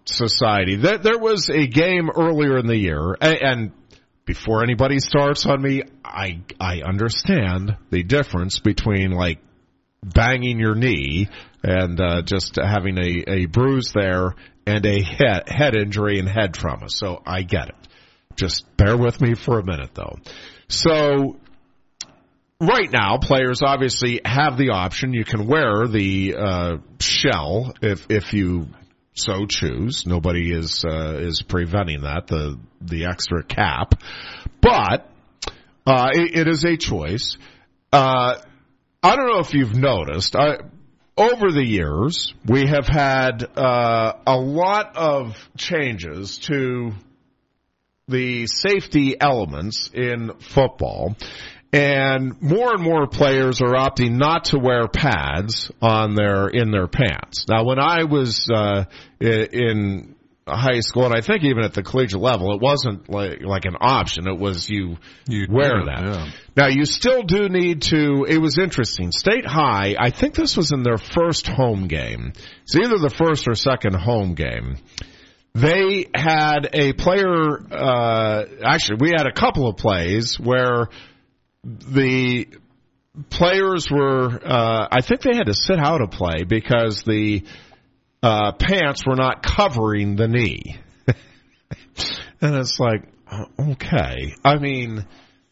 [SPEAKER 4] society. There was a game earlier in the year, and before anybody starts on me, I understand the difference between like banging your knee and just having a bruise there and a head injury and head trauma. So I get it. Just bear with me for a minute, though. So right now, players obviously have the option. You can wear the shell if you so choose. Nobody is preventing that, the extra cap. But it is a choice. I don't know if you've noticed. Over the years, we have had a lot of changes to the safety elements in football, and more players are opting not to wear pads in their pants. Now, when I was in high school, and I think even at the collegiate level, it wasn't like an option. It was you'd wear that. Yeah. Now, you still do need to. It was interesting. State High, I think this was in their first home game. It's either the first or second home game. They had a player, actually, we had a couple of plays where the players were, I think they had to sit out a play because the pants were not covering the knee. And it's like, okay. I mean,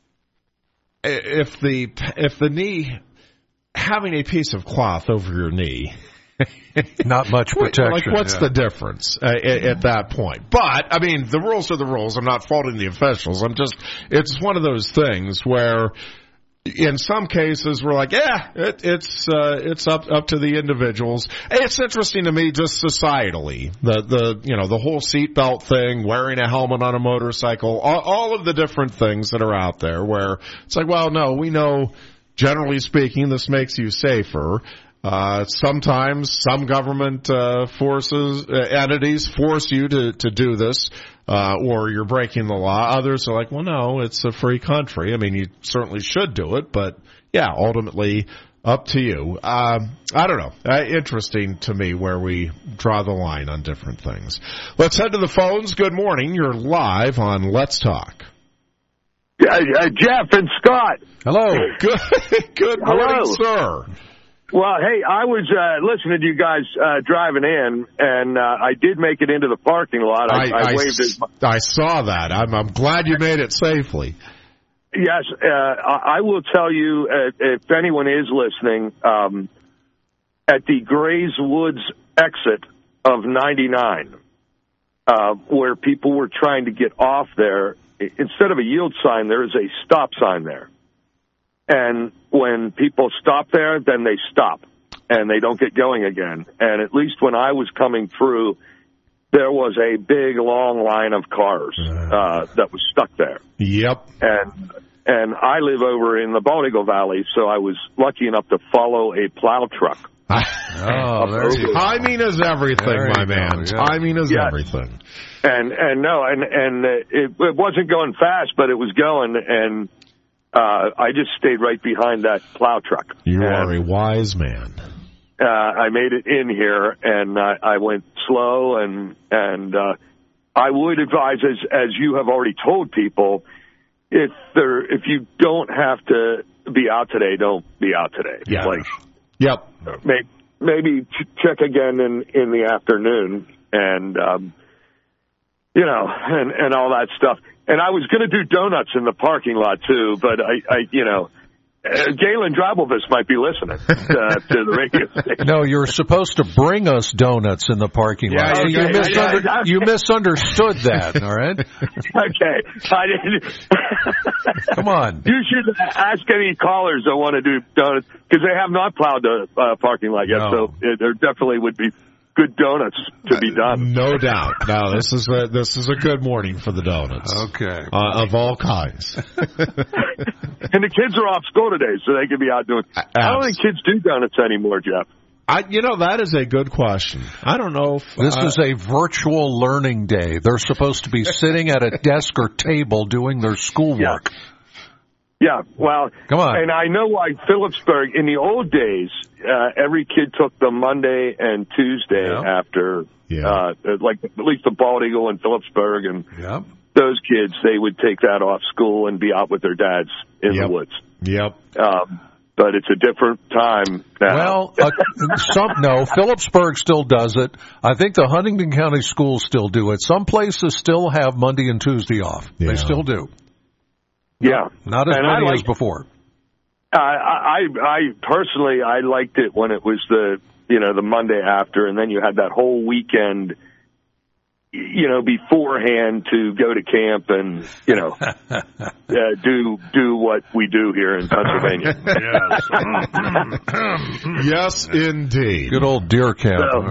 [SPEAKER 4] if the knee, having a piece of cloth over your knee,
[SPEAKER 5] not much protection.
[SPEAKER 4] Like, what's the difference at that point? But, I mean, the rules are the rules. I'm not faulting the officials. It's one of those things where in some cases we're like, it's up to the individuals. It's interesting to me just societally, the whole seatbelt thing, wearing a helmet on a motorcycle, all of the different things that are out there where it's like, well, no, we know, generally speaking, this makes you safer. Sometimes some government entities force you to do this, or you're breaking the law. Others are like, well, no, it's a free country. I mean, you certainly should do it, but yeah, ultimately up to you. I don't know. Interesting to me where we draw the line on different things. Let's head to the phones. Good morning. You're live on Let's Talk.
[SPEAKER 10] Jeff and Scott.
[SPEAKER 4] Hello. Good morning, sir.
[SPEAKER 10] Well, hey, I was listening to you guys driving in, and I did make it into the parking lot. I waved it.
[SPEAKER 4] I saw that. I'm glad you made it safely.
[SPEAKER 10] Yes, I will tell you, if anyone is listening, at the Grays Woods exit of 99, where people were trying to get off there, instead of a yield sign, there is a stop sign there. And when people stop there, then they stop, and they don't get going again. And at least when I was coming through, there was a big, long line of cars that was stuck there.
[SPEAKER 4] Yep.
[SPEAKER 10] And I live over in the Bald Eagle Valley, so I was lucky enough to follow a plow truck.
[SPEAKER 4] Timing is everything, my man. Yeah. Timing is everything.
[SPEAKER 10] And it wasn't going fast, but it was going, and I just stayed right behind that plow truck.
[SPEAKER 4] You are a wise man.
[SPEAKER 10] I made it in here, and I went slow, and I would advise, as you have already told people, if you don't have to be out today, don't be out today.
[SPEAKER 4] Yeah.
[SPEAKER 10] Yep. Maybe check again in the afternoon, and and all that stuff. And I was going to do donuts in the parking lot, too, but Galen Drabelvis might be listening to the radio station.
[SPEAKER 5] No, you're supposed to bring us donuts in the parking lot.
[SPEAKER 10] Okay.
[SPEAKER 5] You misunderstood that, all right?
[SPEAKER 10] Okay. I didn't.
[SPEAKER 5] Come on.
[SPEAKER 10] You should ask any callers that want to do donuts, because they have not plowed the parking lot yet, so there definitely would be good donuts to be done.
[SPEAKER 4] No doubt. No, this is a good morning for the donuts.
[SPEAKER 5] Okay.
[SPEAKER 4] Of all kinds.
[SPEAKER 10] And the kids are off school today, so they can be out doing. I don't think kids do donuts anymore, Jeff.
[SPEAKER 4] That is a good question. I don't know if
[SPEAKER 5] this is a virtual learning day. They're supposed to be sitting at a desk or table doing their schoolwork.
[SPEAKER 10] Yeah, well,
[SPEAKER 5] come on.
[SPEAKER 10] And I know why Phillipsburg, in the old days, every kid took the Monday and Tuesday after, like at least the Bald Eagle and Phillipsburg and those kids, they would take that off school and be out with their dads in the woods. But it's a different time now.
[SPEAKER 5] Well, Phillipsburg still does it. I think the Huntington County schools still do it. Some places still have Monday and Tuesday off. They still do. Not as many as before.
[SPEAKER 10] I personally, I liked it when it was the Monday after, and then you had that whole weekend, beforehand to go to camp and, do what we do here in Pennsylvania.
[SPEAKER 4] Yes, indeed.
[SPEAKER 5] Good old deer camp.
[SPEAKER 10] So,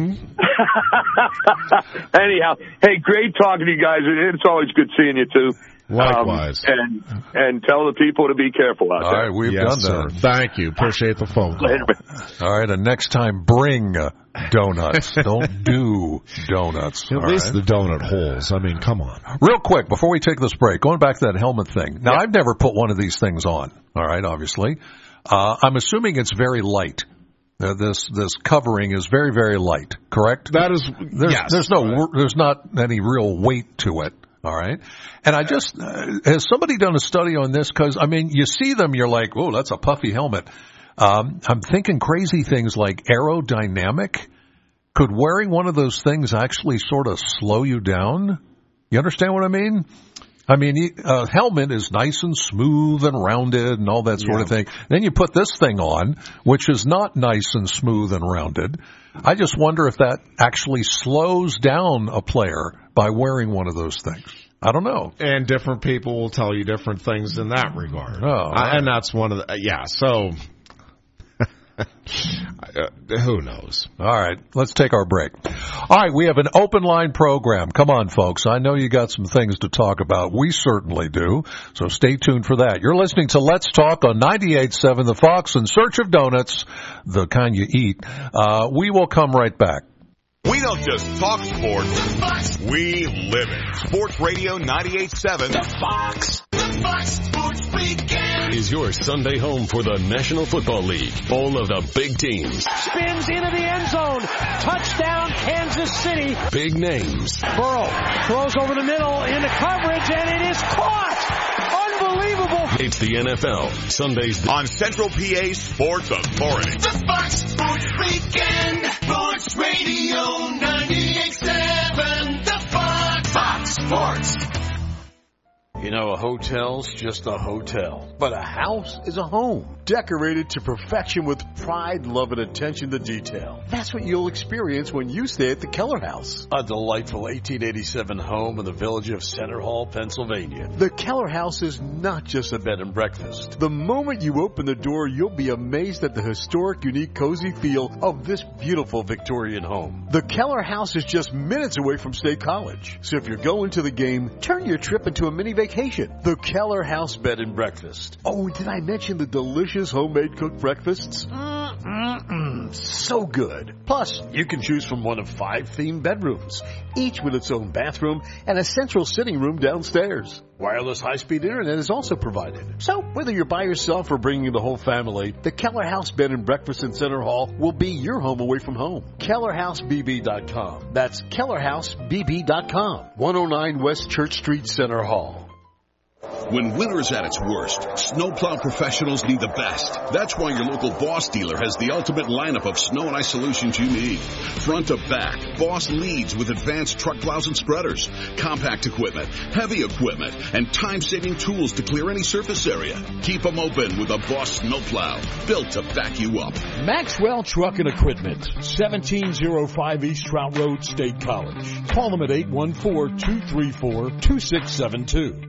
[SPEAKER 10] anyhow, hey, great talking to you guys. It's always good seeing you too.
[SPEAKER 4] Likewise.
[SPEAKER 10] And tell the people to be careful out there.
[SPEAKER 5] All right, we've done that.
[SPEAKER 4] Thank you. Appreciate the phone call.
[SPEAKER 5] All right, and next time, bring donuts. Don't do donuts.
[SPEAKER 4] At least the donut holes. I mean, come on.
[SPEAKER 5] Real quick, before we take this break, going back to that helmet thing. Now, I've never put one of these things on, all right, obviously. I'm assuming it's very light. This covering is very, very light, correct?
[SPEAKER 4] That is,
[SPEAKER 5] there's not any real weight to it. All right. And I just, has somebody done a study on this? Because, I mean, you see them, you're like, oh, that's a puffy helmet. I'm thinking crazy things like aerodynamic. Could wearing one of those things actually sort of slow you down? You understand what I mean? I mean, a helmet is nice and smooth and rounded and all that sort of thing. Then you put this thing on, which is not nice and smooth and rounded. I just wonder if that actually slows down a player by wearing one of those things. I don't know.
[SPEAKER 4] And different people will tell you different things in that regard.
[SPEAKER 5] Oh,
[SPEAKER 4] and that's one of the, so who knows?
[SPEAKER 5] All right, let's take our break. All right, we have an open line program. Come on, folks. I know you got some things to talk about. We certainly do. So stay tuned for that. You're listening to Let's Talk on 98.7 The Fox, in search of donuts, the kind you eat. We will come right back.
[SPEAKER 3] We don't just talk sports, we live it. Sports Radio 98.7
[SPEAKER 2] The Fox Sports Weekend
[SPEAKER 11] is your Sunday home for the National Football League. All of the big teams.
[SPEAKER 12] Spins into the end zone. Touchdown, Kansas City.
[SPEAKER 11] Big names.
[SPEAKER 12] Burrow throws over the middle into coverage, and it is caught. Unbelievable.
[SPEAKER 11] It's the NFL. Sundays
[SPEAKER 3] on Central PA Sports Authority.
[SPEAKER 2] The Fox Sports Weekend. Sports Radio 98.7. The Fox Sports.
[SPEAKER 9] You know, a hotel's just a hotel, but a house is a home, decorated to perfection with pride, love, and attention to detail. That's what you'll experience when you stay at the Keller House, a delightful 1887 home in the village of Center Hall, Pennsylvania. The Keller House is not just a bed and breakfast. The moment you open the door, you'll be amazed at the historic, unique, cozy feel of this beautiful Victorian home. The Keller House is just minutes away from State College, so if you're going to the game, turn your trip into a mini vacation. The Keller House Bed and Breakfast. Oh, did I mention the delicious homemade cooked breakfasts? So good. Plus, you can choose from one of 5 themed bedrooms, each with its own bathroom and a central sitting room downstairs. Wireless high-speed internet is also provided. So, whether you're by yourself or bringing the whole family, the Keller House Bed and Breakfast in Center Hall will be your home away from home. KellerHouseBB.com. That's KellerHouseBB.com. 109 West Church Street, Center Hall.
[SPEAKER 13] When winter's at its worst, snowplow professionals need the best. That's why your local Boss dealer has the ultimate lineup of snow and ice solutions you need. Front to back, Boss leads with advanced truck plows and spreaders, compact equipment, heavy equipment, and time-saving tools to clear any surface area. Keep them open with a Boss snowplow, built to back you up.
[SPEAKER 14] Maxwell Truck and Equipment, 1705 East Trout Road, State College. Call them at 814-234-2672.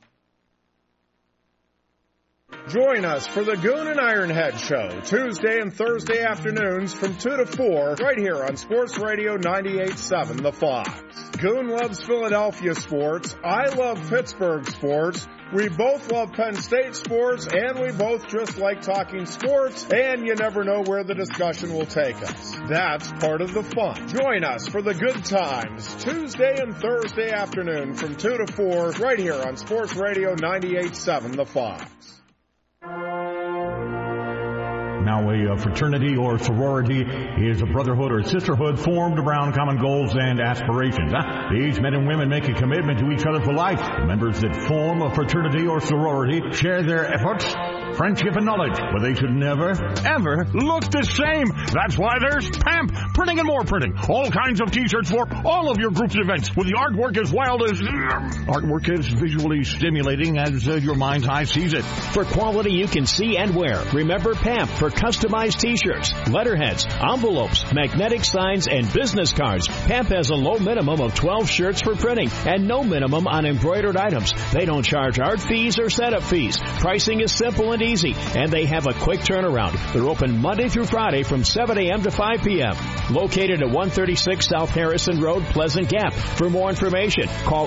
[SPEAKER 4] Join us for the Goon and Ironhead Show, Tuesday and Thursday afternoons from 2 to 4, right here on Sports Radio 98.7 The Fox. Goon loves Philadelphia sports. I love Pittsburgh sports. We both love Penn State sports, and we both just like talking sports, and you never know where the discussion will take us. That's part of the fun. Join us for the good times, Tuesday and Thursday afternoon from 2 to 4, right here on Sports Radio 98.7 The Fox.
[SPEAKER 15] Now, a fraternity or sorority is a brotherhood or sisterhood formed around common goals and aspirations. These men and women make a commitment to each other for life. The members that form a fraternity or sorority share their efforts, friendship, and knowledge, but they should never, ever look the same. That's why there's PAMP, Printing and More Printing. All kinds of t-shirts for all of your groups and events, with the artwork as wild as... Artwork as visually stimulating as your mind's eye sees it.
[SPEAKER 16] For quality you can see and wear, remember PAMP for customized t-shirts, letterheads, envelopes, magnetic signs, and business cards. PAMP has a low minimum of 12 shirts for printing and no minimum on embroidered items. They don't charge art fees or setup fees. Pricing is simple and easy, and they have a quick turnaround. They're open Monday through Friday from 7 a.m. to 5 p.m. Located at 136 South Harrison Road, Pleasant Gap. For more information, call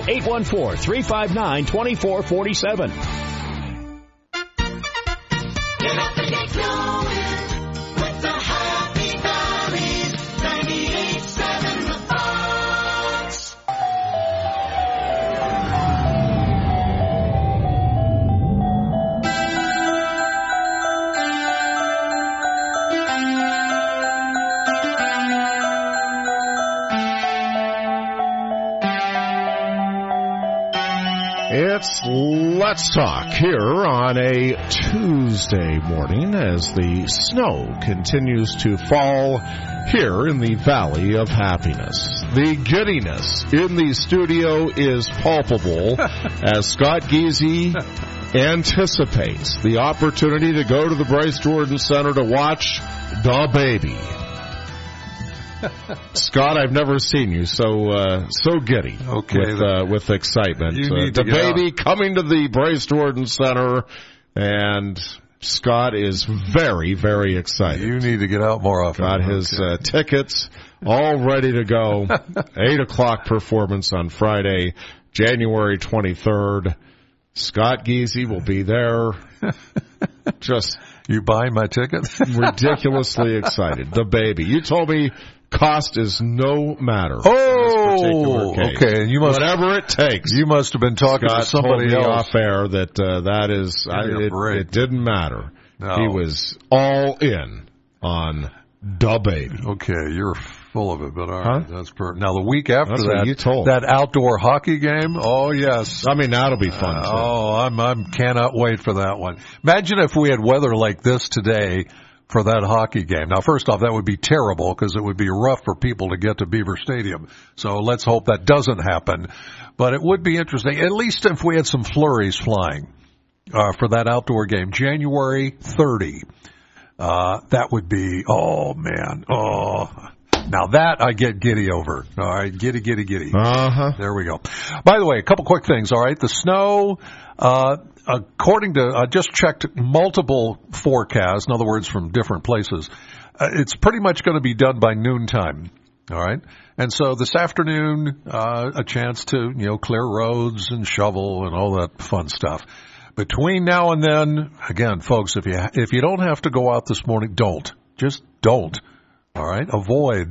[SPEAKER 16] 814-359-2447.
[SPEAKER 2] Get up and get going with the Happy Valley 98.7 The Fox.
[SPEAKER 4] It's Let's Talk here on a Tuesday morning as the snow continues to fall here in the Valley of Happiness. The giddiness in the studio is palpable as Scott Giese anticipates the opportunity to go to the Bryce Jordan Center to watch the baby. Scott, I've never seen you so giddy with excitement. The baby coming to the Bryce Jordan Center, and Scott is very, very excited.
[SPEAKER 5] You need to get out more often.
[SPEAKER 4] Got his tickets all ready to go. 8 o'clock performance on Friday, January 23rd. Scott Giese will be there. Just
[SPEAKER 5] you buying my ticket?
[SPEAKER 4] Ridiculously excited. The baby. You told me cost is no matter.
[SPEAKER 5] Oh, okay. You must,
[SPEAKER 4] whatever it takes.
[SPEAKER 5] You must have been talking
[SPEAKER 4] Scott
[SPEAKER 5] to somebody
[SPEAKER 4] told me
[SPEAKER 5] else
[SPEAKER 4] off air that that is it didn't matter.
[SPEAKER 5] No.
[SPEAKER 4] He was all in on the baby.
[SPEAKER 5] Okay, you're full of it, but all right, that's perfect. Now the week after
[SPEAKER 4] you told.
[SPEAKER 5] that outdoor hockey game. Oh yes,
[SPEAKER 4] I mean that'll be fun. Too.
[SPEAKER 5] I'm cannot wait for that one. Imagine if we had weather like this today for that hockey game. Now, first off, that would be terrible because it would be rough for people to get to Beaver Stadium. So let's hope that doesn't happen. But it would be interesting, at least if we had some flurries flying for that outdoor game. January 30. That would be, oh, man. Oh, now that I get giddy over. All right, giddy.
[SPEAKER 4] Uh-huh.
[SPEAKER 5] There we go. By the way, a couple quick things, all right? The snow, according to, I just checked multiple forecasts, in other words, from different places. It's pretty much going to be done by noontime, all right? And so this afternoon, a chance to, clear roads and shovel and all that fun stuff. Between now and then, again, folks, if you don't have to go out this morning, don't. Just don't. All right? Avoid.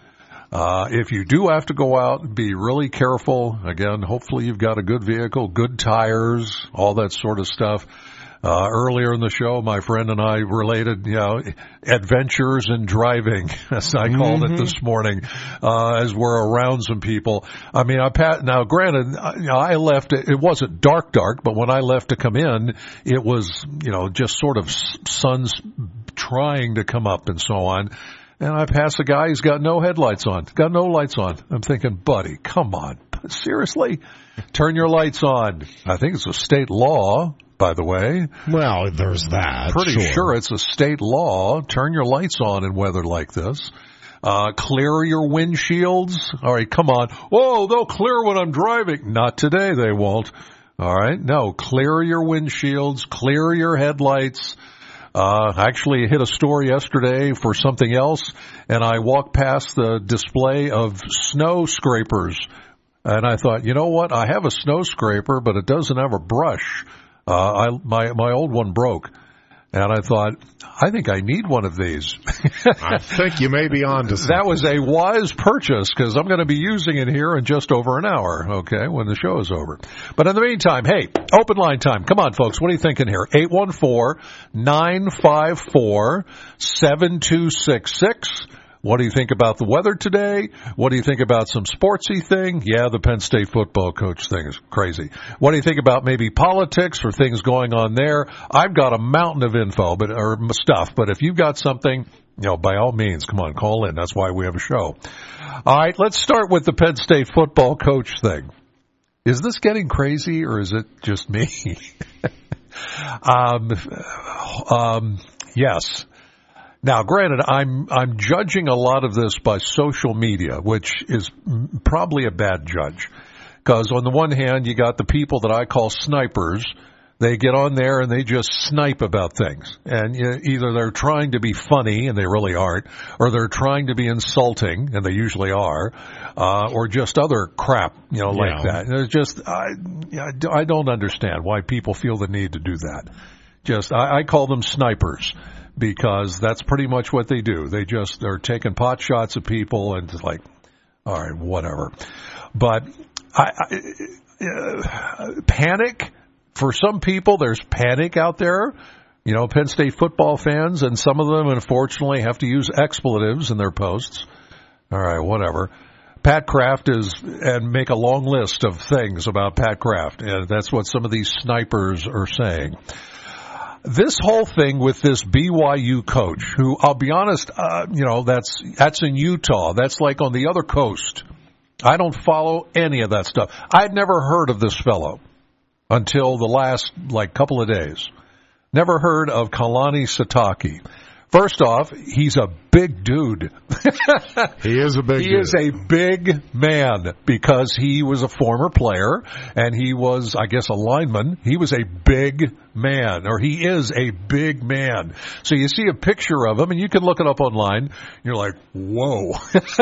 [SPEAKER 5] If you do have to go out, be really careful. Again, hopefully you've got a good vehicle, good tires, all that sort of stuff. Earlier in the show, my friend and I related, adventures in driving, as I called it this morning, as we're around some people. I mean, now granted, I left, it wasn't dark, but when I left to come in, it was, just sort of sun's trying to come up and so on. And I pass a guy who's got no headlights on, got no lights on. I'm thinking, buddy, come on. Seriously? Turn your lights on. I think it's a state law, by the way.
[SPEAKER 4] Well, there's that.
[SPEAKER 5] Pretty sure it's a state law. Turn your lights on in weather like this. Clear your windshields. All right, come on. Oh, they'll clear when I'm driving. Not today, they won't. All right, no. Clear your windshields. Clear your headlights. Actually hit a store yesterday for something else, and I walked past the display of snow scrapers, and I thought, you know what? I have a snow scraper, but it doesn't have a brush. My old one broke. And I thought, I think I need one of these.
[SPEAKER 4] I think you may be on to something.
[SPEAKER 5] That was a wise purchase because I'm going to be using it here in just over an hour, okay, when the show is over. But in the meantime, hey, open line time. Come on, folks. What are you thinking here? 814-954-7266. What do you think about the weather today? What do you think about some sportsy thing? Yeah, the Penn State football coach thing is crazy. What do you think about maybe politics or things going on there? I've got a mountain of info, or stuff. But if you've got something, by all means, come on, call in. That's why we have a show. All right, let's start with the Penn State football coach thing. Is this getting crazy or is it just me? Yes. Now, granted, I'm judging a lot of this by social media, which is probably a bad judge. Because on the one hand, you got the people that I call snipers. They get on there and they just snipe about things. And either they're trying to be funny, and they really aren't, or they're trying to be insulting, and they usually are, or just other crap, like that. And it's just, I don't understand why people feel the need to do that. I call them snipers. Because that's pretty much what they do. They're taking pot shots at people and just like, all right, whatever. But panic, for some people, there's panic out there. Penn State football fans, and some of them, unfortunately, have to use expletives in their posts. All right, whatever. Pat Kraft and make a long list of things about Pat Kraft, and that's what some of these snipers are saying. This whole thing with this BYU coach, who I'll be honest, that's in Utah. That's like on the other coast. I don't follow any of that stuff. I'd never heard of this fellow until the last couple of days. Never heard of Kalani Sitake. First off, he's a big dude.
[SPEAKER 4] He is a big dude.
[SPEAKER 5] He is a big man because he was a former player and he was, I guess, a lineman. He was a big man, or he is a big man. So you see a picture of him, and you can look it up online. You're like, whoa.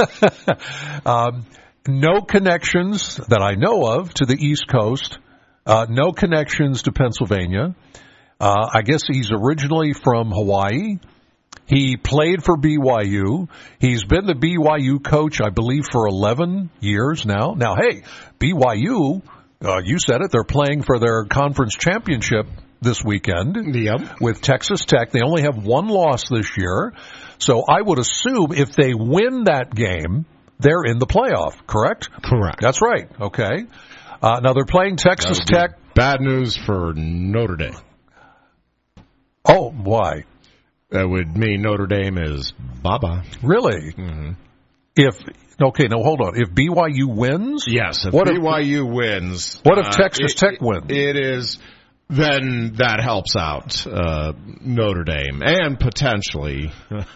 [SPEAKER 5] No connections that I know of to the East Coast. No connections to Pennsylvania. I guess he's originally from Hawaii. He played for BYU. He's been the BYU coach, I believe, for 11 years now. Now, hey, BYU, you said it, they're playing for their conference championship this weekend with Texas Tech. They only have one loss this year. So I would assume if they win that game, they're in the playoff, correct?
[SPEAKER 4] Correct.
[SPEAKER 5] That's right. Okay. Now they're playing Texas Tech.
[SPEAKER 4] Bad news for Notre Dame.
[SPEAKER 5] Oh, why?
[SPEAKER 4] That would mean Notre Dame is baba.
[SPEAKER 5] Really?
[SPEAKER 4] Mm-hmm.
[SPEAKER 5] Now hold on. If BYU wins?
[SPEAKER 4] Yes, if BYU wins.
[SPEAKER 5] What if Texas Tech wins?
[SPEAKER 4] Then that helps out Notre Dame and potentially.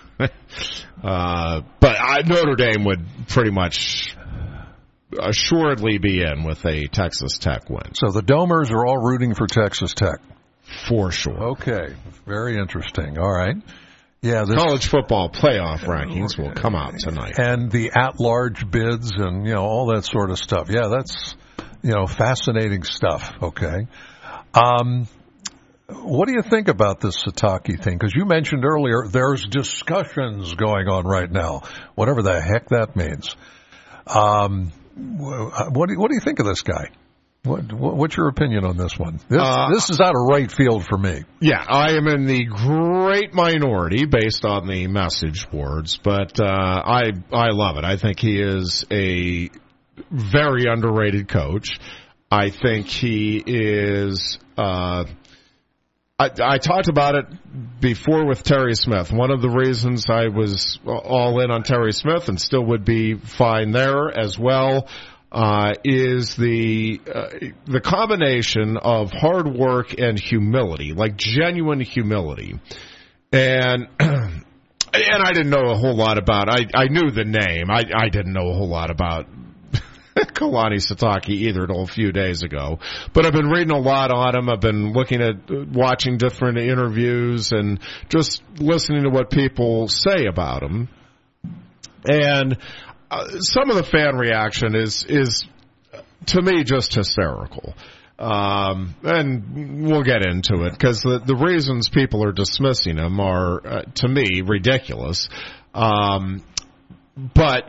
[SPEAKER 4] But Notre Dame would pretty much assuredly be in with a Texas Tech win.
[SPEAKER 5] So the Domers are all rooting for Texas Tech.
[SPEAKER 4] For sure.
[SPEAKER 5] Okay. Very interesting. All right. Yeah,
[SPEAKER 4] college football playoff rankings will come out tonight.
[SPEAKER 5] And the at-large bids and, all that sort of stuff. Yeah, that's, fascinating stuff. Okay. What do you think about this Sitake thing? Because you mentioned earlier there's discussions going on right now, whatever the heck that means. What do you think of this guy? What's your opinion on this one? This is out of right field for me.
[SPEAKER 4] Yeah, I am in the great minority based on the message boards, but I love it. I think he is a very underrated coach. I think he is. I talked about it before with Terry Smith. One of the reasons I was all in on Terry Smith and still would be fine there as well. Is the combination of hard work and humility, like genuine humility. And I didn't know a whole lot about, I knew the name. I didn't know a whole lot about Kalani Sitake either until a few days ago. But I've been reading a lot on him. I've been watching different interviews and just listening to what people say about him. And some of the fan reaction is to me just hysterical. And we'll get into it because the reasons people are dismissing him are, to me, ridiculous. But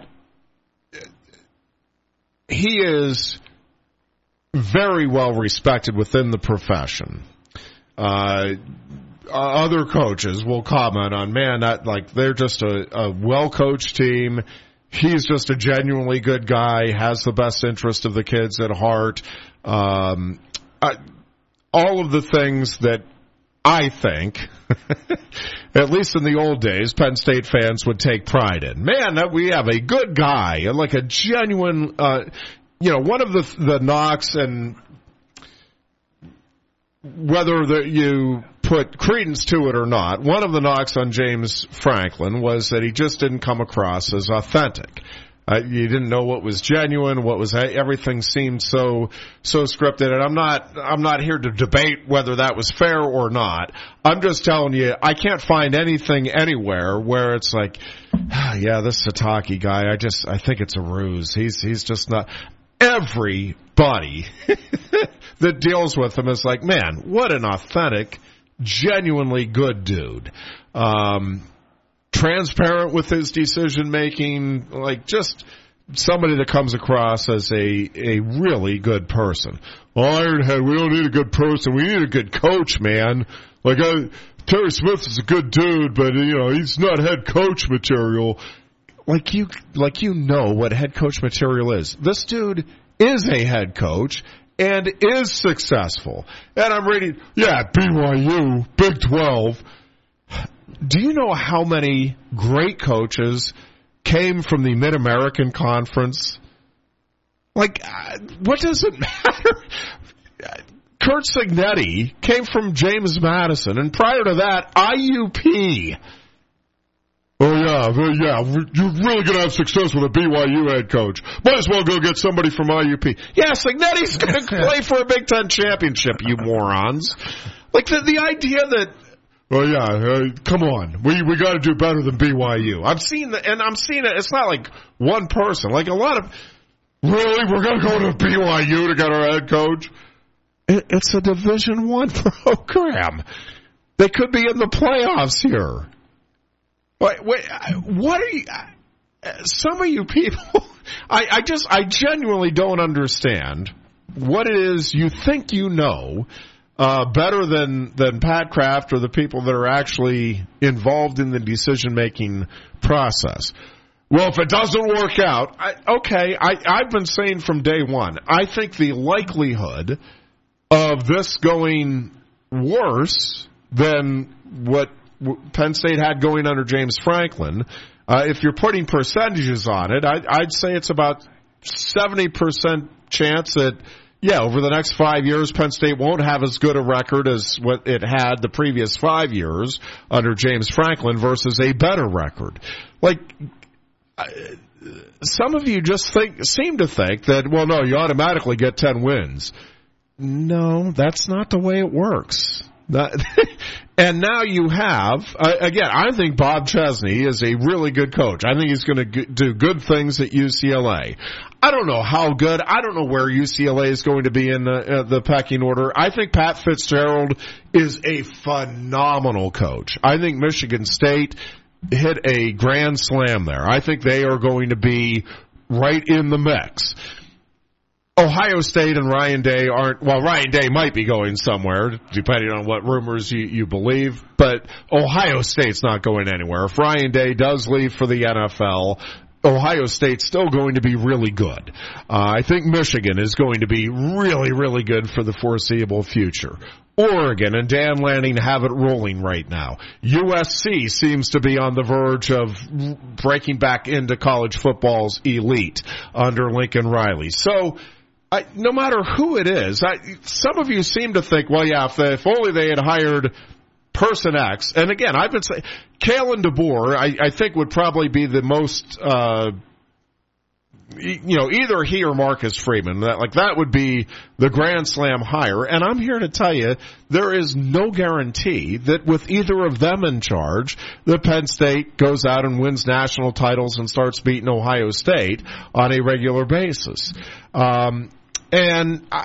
[SPEAKER 4] he is very well respected within the profession. Other coaches will comment on, man, they're just a well-coached team. He's just a genuinely good guy, has the best interest of the kids at heart. All of the things that I think, at least in the old days, Penn State fans would take pride in. Man, we have a good guy, like a genuine, one of the knocks, and whether you put credence to it or not, one of the knocks on James Franklin was that he just didn't come across as authentic. You didn't know what was genuine, everything seemed so scripted. And I'm not here to debate whether that was fair or not. I'm just telling you, I can't find anything anywhere where it's like, yeah, this Sataki guy, I think it's a ruse. He's just not. Everybody that deals with him is like, man, what an authentic, genuinely good dude. Transparent with his decision making, like just somebody that comes across as a really good person. Well, Ironhead, we don't need a good person. We need a good coach, man. Terry Smith is a good dude, but he's not head coach material. Like you know what head coach material is. This dude is a head coach and is successful. And I'm reading, BYU, Big 12. Do you know how many great coaches came from the Mid-American Conference? What does it matter? Kurt Signetti came from James Madison, and prior to that, IUP. Oh, yeah, you're really going to have success with a BYU head coach. Might as well go get somebody from IUP. Yeah, Signetti's going to play for a Big Ten championship, you morons. The idea that, come on, we got to do better than BYU. I'm seeing it. It's not like one person. Like a lot of, really, we're going to go to BYU to get our head coach? It's a Division I program. They could be in the playoffs here. Wait, what are you? Some of you people, I genuinely don't understand what it is you think you know better than Pat Kraft or the people that are actually involved in the decision-making process. Well, if it doesn't work out, I've been saying from day one, I think the likelihood of this going worse than what Penn State had going under James Franklin, if you're putting percentages on it, I'd say it's about 70% chance that, over the next 5 years, Penn State won't have as good a record as what it had the previous 5 years under James Franklin versus a better record. Some of you just seem to think that, well, no, you automatically get 10 wins. No, that's not the way it works. And now you have, again, I think Bob Chesney is a really good coach. I think he's going to do good things at UCLA. I don't know how good. I don't know where UCLA is going to be in the pecking order. I think Pat Fitzgerald is a phenomenal coach. I think Michigan State hit a grand slam there. I think they are going to be right in the mix. Ohio State and Ryan Day aren't, well, Ryan Day might be going somewhere, depending on what rumors you believe, but Ohio State's not going anywhere. If Ryan Day does leave for the NFL, Ohio State's still going to be really good. I think Michigan is going to be really, really good for the foreseeable future. Oregon and Dan Lanning have it rolling right now. USC seems to be on the verge of breaking back into college football's elite under Lincoln Riley. So, no matter who it is, some of you seem to think, well, yeah, if only they had hired person X. And again, I've been saying, Kalen DeBoer, I think would probably be the most, either he or Marcus Freeman. That would be the grand slam hire. And I'm here to tell you, there is no guarantee that with either of them in charge, that Penn State goes out and wins national titles and starts beating Ohio State on a regular basis. And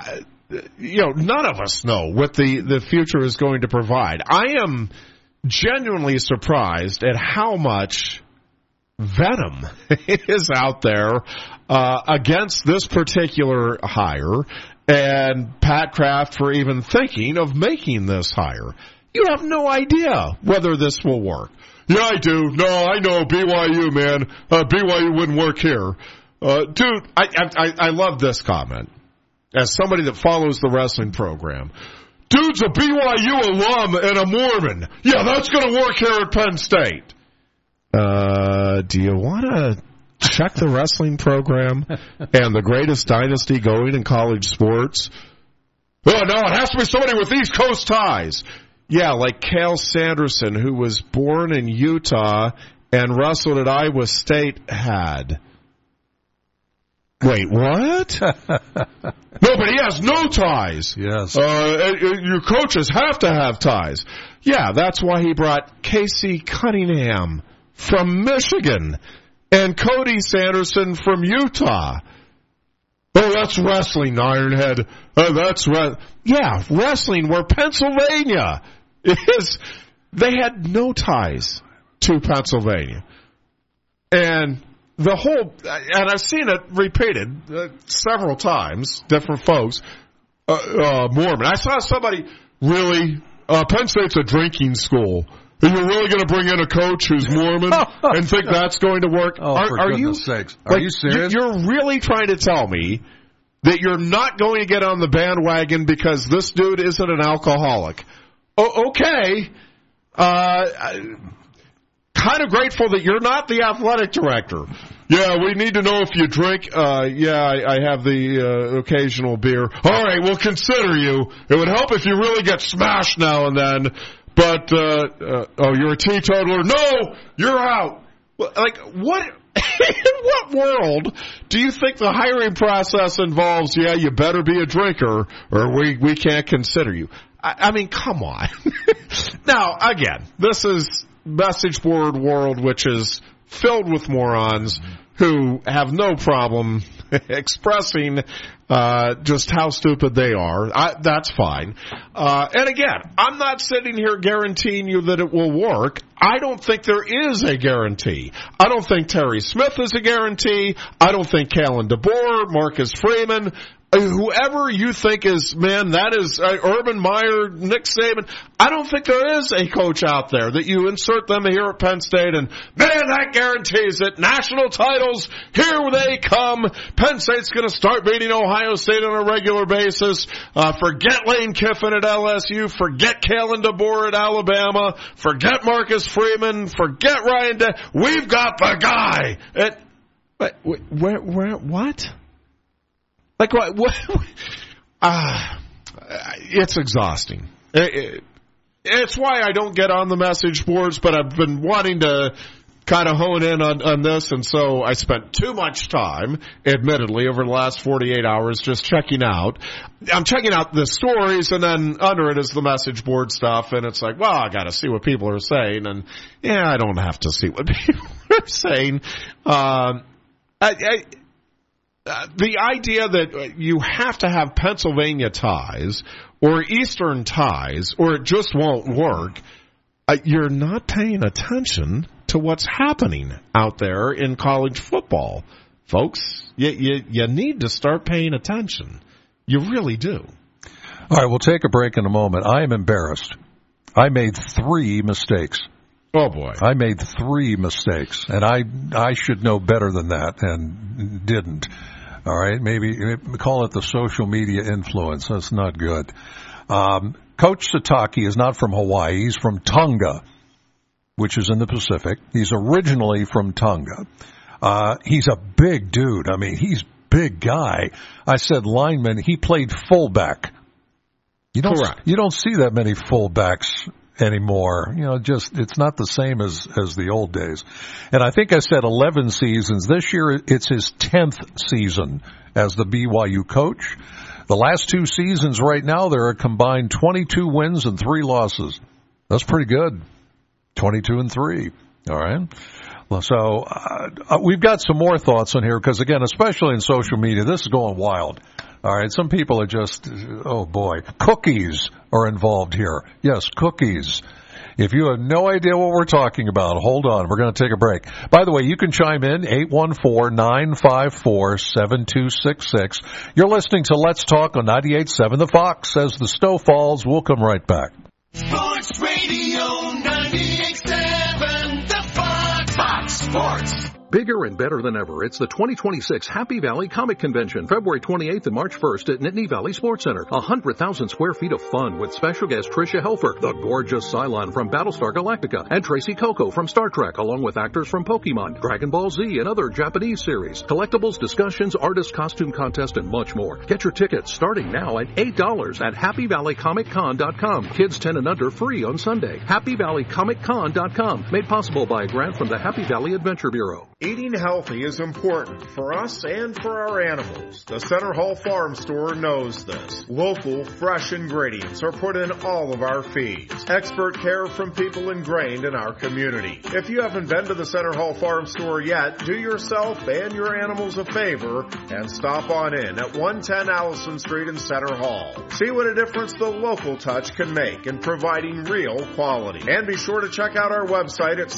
[SPEAKER 4] none of us know what the future is going to provide. I am genuinely surprised at how much venom is out there against this particular hire, and Pat Kraft for even thinking of making this hire. You have no idea whether this will work. Yeah, I do. No, I know. BYU, man. BYU wouldn't work here. Dude, I love this comment. As somebody that follows the wrestling program. Dude's a BYU alum and a Mormon. Yeah, that's going to work here at Penn State. Do you want to check the wrestling program and the greatest dynasty going in college sports? Oh, no, it has to be somebody with East Coast ties. Yeah, like Cael Sanderson, who was born in Utah and wrestled at Iowa State, had. Wait, what? No, but he has no ties.
[SPEAKER 5] Yes.
[SPEAKER 4] Your coaches have to have ties. Yeah, that's why he brought Casey Cunningham from Michigan and Cody Sanderson from Utah. Oh, that's wrestling, Ironhead. Yeah, wrestling where Pennsylvania is. They had no ties to Pennsylvania. And the whole, and I've seen it repeated several times, different folks, Mormon. I saw somebody really, Penn State's a drinking school. And you're really going to bring in a coach who's Mormon and think that's going to work?
[SPEAKER 5] For goodness sakes. Are you serious?
[SPEAKER 4] You're really trying to tell me that you're not going to get on the bandwagon because this dude isn't an alcoholic. Okay. Kind of grateful that you're not the athletic director. Yeah, we need to know if you drink. I have the occasional beer. All right, we'll consider you. It would help if you really get smashed now and then. But, you're a teetotaler. No, you're out. Like, what, in what world do you think the hiring process involves, yeah, you better be a drinker or we can't consider you? I mean, come on. Now, again, this is message board world, which is filled with morons who have no problem expressing just how stupid they are. That's fine. And again, I'm not sitting here guaranteeing you that it will work. I don't think there is a guarantee. I don't think Terry Smith is a guarantee. I don't think Kalen DeBoer, Marcus Freeman, whoever you think is, man, that is Urban Meyer, Nick Saban. I don't think there is a coach out there that you insert them here at Penn State and, man, that guarantees it. National titles, here they come. Penn State's going to start beating Ohio State on a regular basis. Forget Lane Kiffin at LSU. Forget Kalen DeBoer at Alabama. Forget Marcus Freeman. Forget Ryan Day. We've got the guy. What? Like what? It's exhausting. It's why I don't get on the message boards, but I've been wanting to kind of hone in on this, and so I spent too much time, admittedly, over the last 48 hours just checking out. I'm checking out the stories, and then under it is the message board stuff, and it's like, well, I got to see what people are saying, and yeah, I don't have to see what people are saying. The idea that you have to have Pennsylvania ties or Eastern ties or it just won't work, you're not paying attention to what's happening out there in college football. Folks, you need to start paying attention. You really do.
[SPEAKER 5] All right, we'll take a break in a moment. I am embarrassed. I made 3 mistakes.
[SPEAKER 4] Oh, boy.
[SPEAKER 5] I made 3 mistakes, and I should know better than that and didn't. All right, maybe call it the social media influence. That's not good. Coach Sataki is not from Hawaii. He's from Tonga, which is in the Pacific. He's originally from Tonga. He's a big dude. I mean, he's big guy. I said lineman. He played fullback.
[SPEAKER 4] Correct.
[SPEAKER 5] You don't see that many fullbacks anymore. It's not the same as the old days. And I think I said 11 seasons. This year it's his 10th season as the BYU coach. The last 2 seasons right now, there are combined 22 wins and 3 losses. That's pretty good. 22-3. All right. So we've got some more thoughts on here because, again, especially in social media, this is going wild. All right, some people are just, oh boy, cookies are involved here. Yes, cookies. If you have no idea what we're talking about, hold on. We're going to take a break. By the way, you can chime in, 814-954-7266. You're listening to Let's Talk on 98.7 The Fox. As the snow falls, we'll come right back.
[SPEAKER 2] Sports Radio 98.7 The Fox. Fox Sports.
[SPEAKER 17] Bigger and better than ever, it's the 2026 Happy Valley Comic Convention, February 28th and March 1st at Nittany Valley Sports Center. 100,000 square feet of fun with special guest Tricia Helfer, the gorgeous Cylon from Battlestar Galactica, and Tracy Coco from Star Trek, along with actors from Pokemon, Dragon Ball Z, and other Japanese series. Collectibles, discussions, artist costume contest, and much more. Get your tickets starting now at $8 at HappyValleyComicCon.com. Kids 10 and under free on Sunday. HappyValleyComicCon.com. Made possible by a grant from the Happy Valley Adventure Bureau.
[SPEAKER 4] Eating healthy is important for us and for our animals. The Center Hall Farm Store knows this. Local, fresh ingredients are put in all of our feeds. Expert care from people ingrained in our community. If you haven't been to the Center Hall Farm Store yet, do yourself and your animals a favor and stop on in at 110 Allison Street in Center Hall. See what a difference the local touch can make in providing real quality. And be sure to check out our website at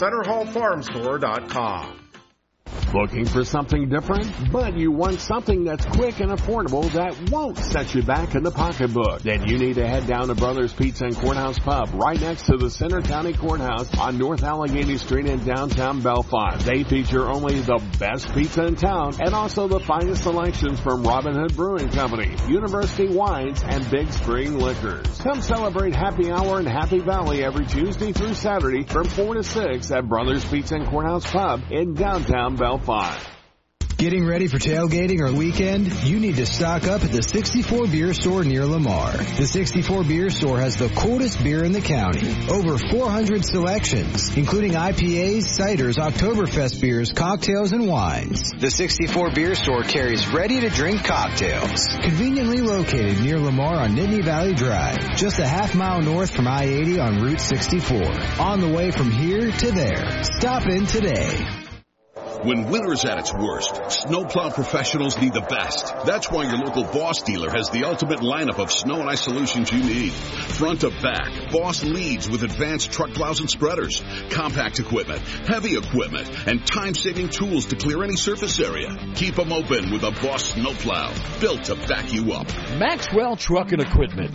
[SPEAKER 4] centerhallfarmstore.com.
[SPEAKER 6] Looking for something different? But you want something that's quick and affordable that won't set you back in the pocketbook. Then you need to head down to Brothers Pizza and Courthouse Pub right next to the Center County Courthouse on North Allegheny Street in downtown Belfont. They feature only the best pizza in town and also the finest selections from Robin Hood Brewing Company, University Wines, and Big Spring Liquors. Come celebrate Happy Hour in Happy Valley every Tuesday through Saturday from 4 to 6 at Brothers Pizza and Courthouse Pub in downtown Belfont.
[SPEAKER 8] Getting ready for tailgating or weekend? You need to stock up at the 64 Beer Store near Lamar. The 64 Beer Store has the coolest beer in the county. Over 400 selections, including IPAs, ciders, Oktoberfest beers, cocktails, and wines. The 64 Beer Store carries ready-to-drink cocktails. Conveniently located near Lamar on Nittany Valley Drive, just a half-mile north from I-80 on Route 64. On the way from here to there. Stop in today.
[SPEAKER 13] When winter's at its worst, snowplow professionals need the best. That's why your local Boss dealer has the ultimate lineup of snow and ice solutions you need. Front to back, Boss leads with advanced truck plows and spreaders, compact equipment, heavy equipment, and time-saving tools to clear any surface area. Keep them open with a Boss snowplow, built to back you up.
[SPEAKER 14] Maxwell Truck and Equipment,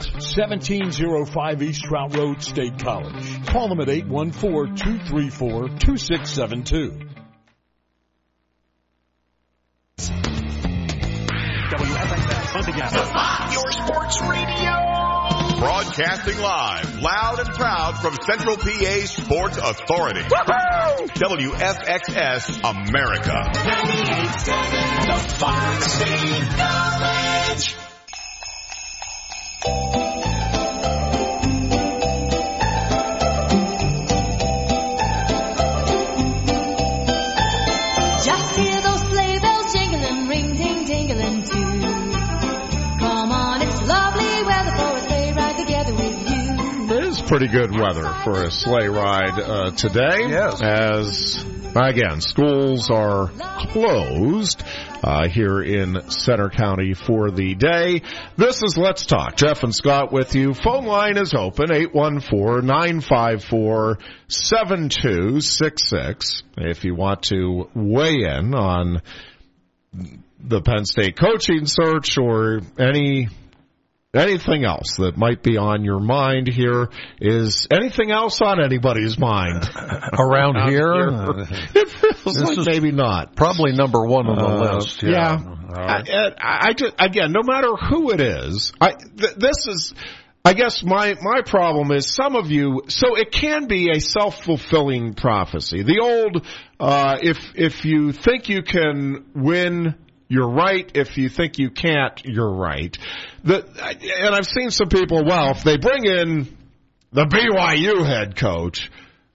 [SPEAKER 14] 1705 East Trout Road, State College. Call them at 814-234-2672.
[SPEAKER 2] Your sports radio.
[SPEAKER 3] Broadcasting live, loud and proud from Central PA Sports Authority. Woo-hoo! WFXS America.
[SPEAKER 2] 98.7 The Fox State College.
[SPEAKER 18] Just hear those sleigh bells jingling, ring, ding, dingling too. Come on, it's lovely weather for a sleigh ride together with you.
[SPEAKER 4] It is pretty good weather for a sleigh ride today.
[SPEAKER 5] Yes.
[SPEAKER 4] As, again, schools are closed here in Center County for the day. This is Let's Talk. Jeff and Scott with you. Phone line is open, 814-954-7266. If you want to weigh in on the Penn State coaching search or anything else that might be on your mind here. Is anything else on anybody's mind
[SPEAKER 5] around here?
[SPEAKER 4] It feels like maybe not.
[SPEAKER 5] Probably number one on the list.
[SPEAKER 4] Yeah. I just, again, no matter who it is, this is, I guess my problem is some of you, so it can be a self-fulfilling prophecy. The old, if you think you can win, you're right. If you think you can't, you're right. And I've seen some people, well, if they bring in the BYU head coach,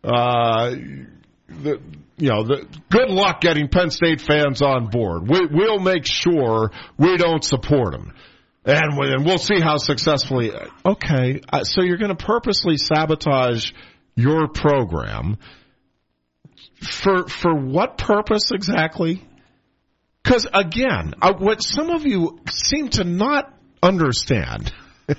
[SPEAKER 4] good luck getting Penn State fans on board. We'll make sure we don't support them. And we'll see how successfully. Okay, so you're going to purposely sabotage your program. For what purpose exactly? Because, again, what some of you seem to not understand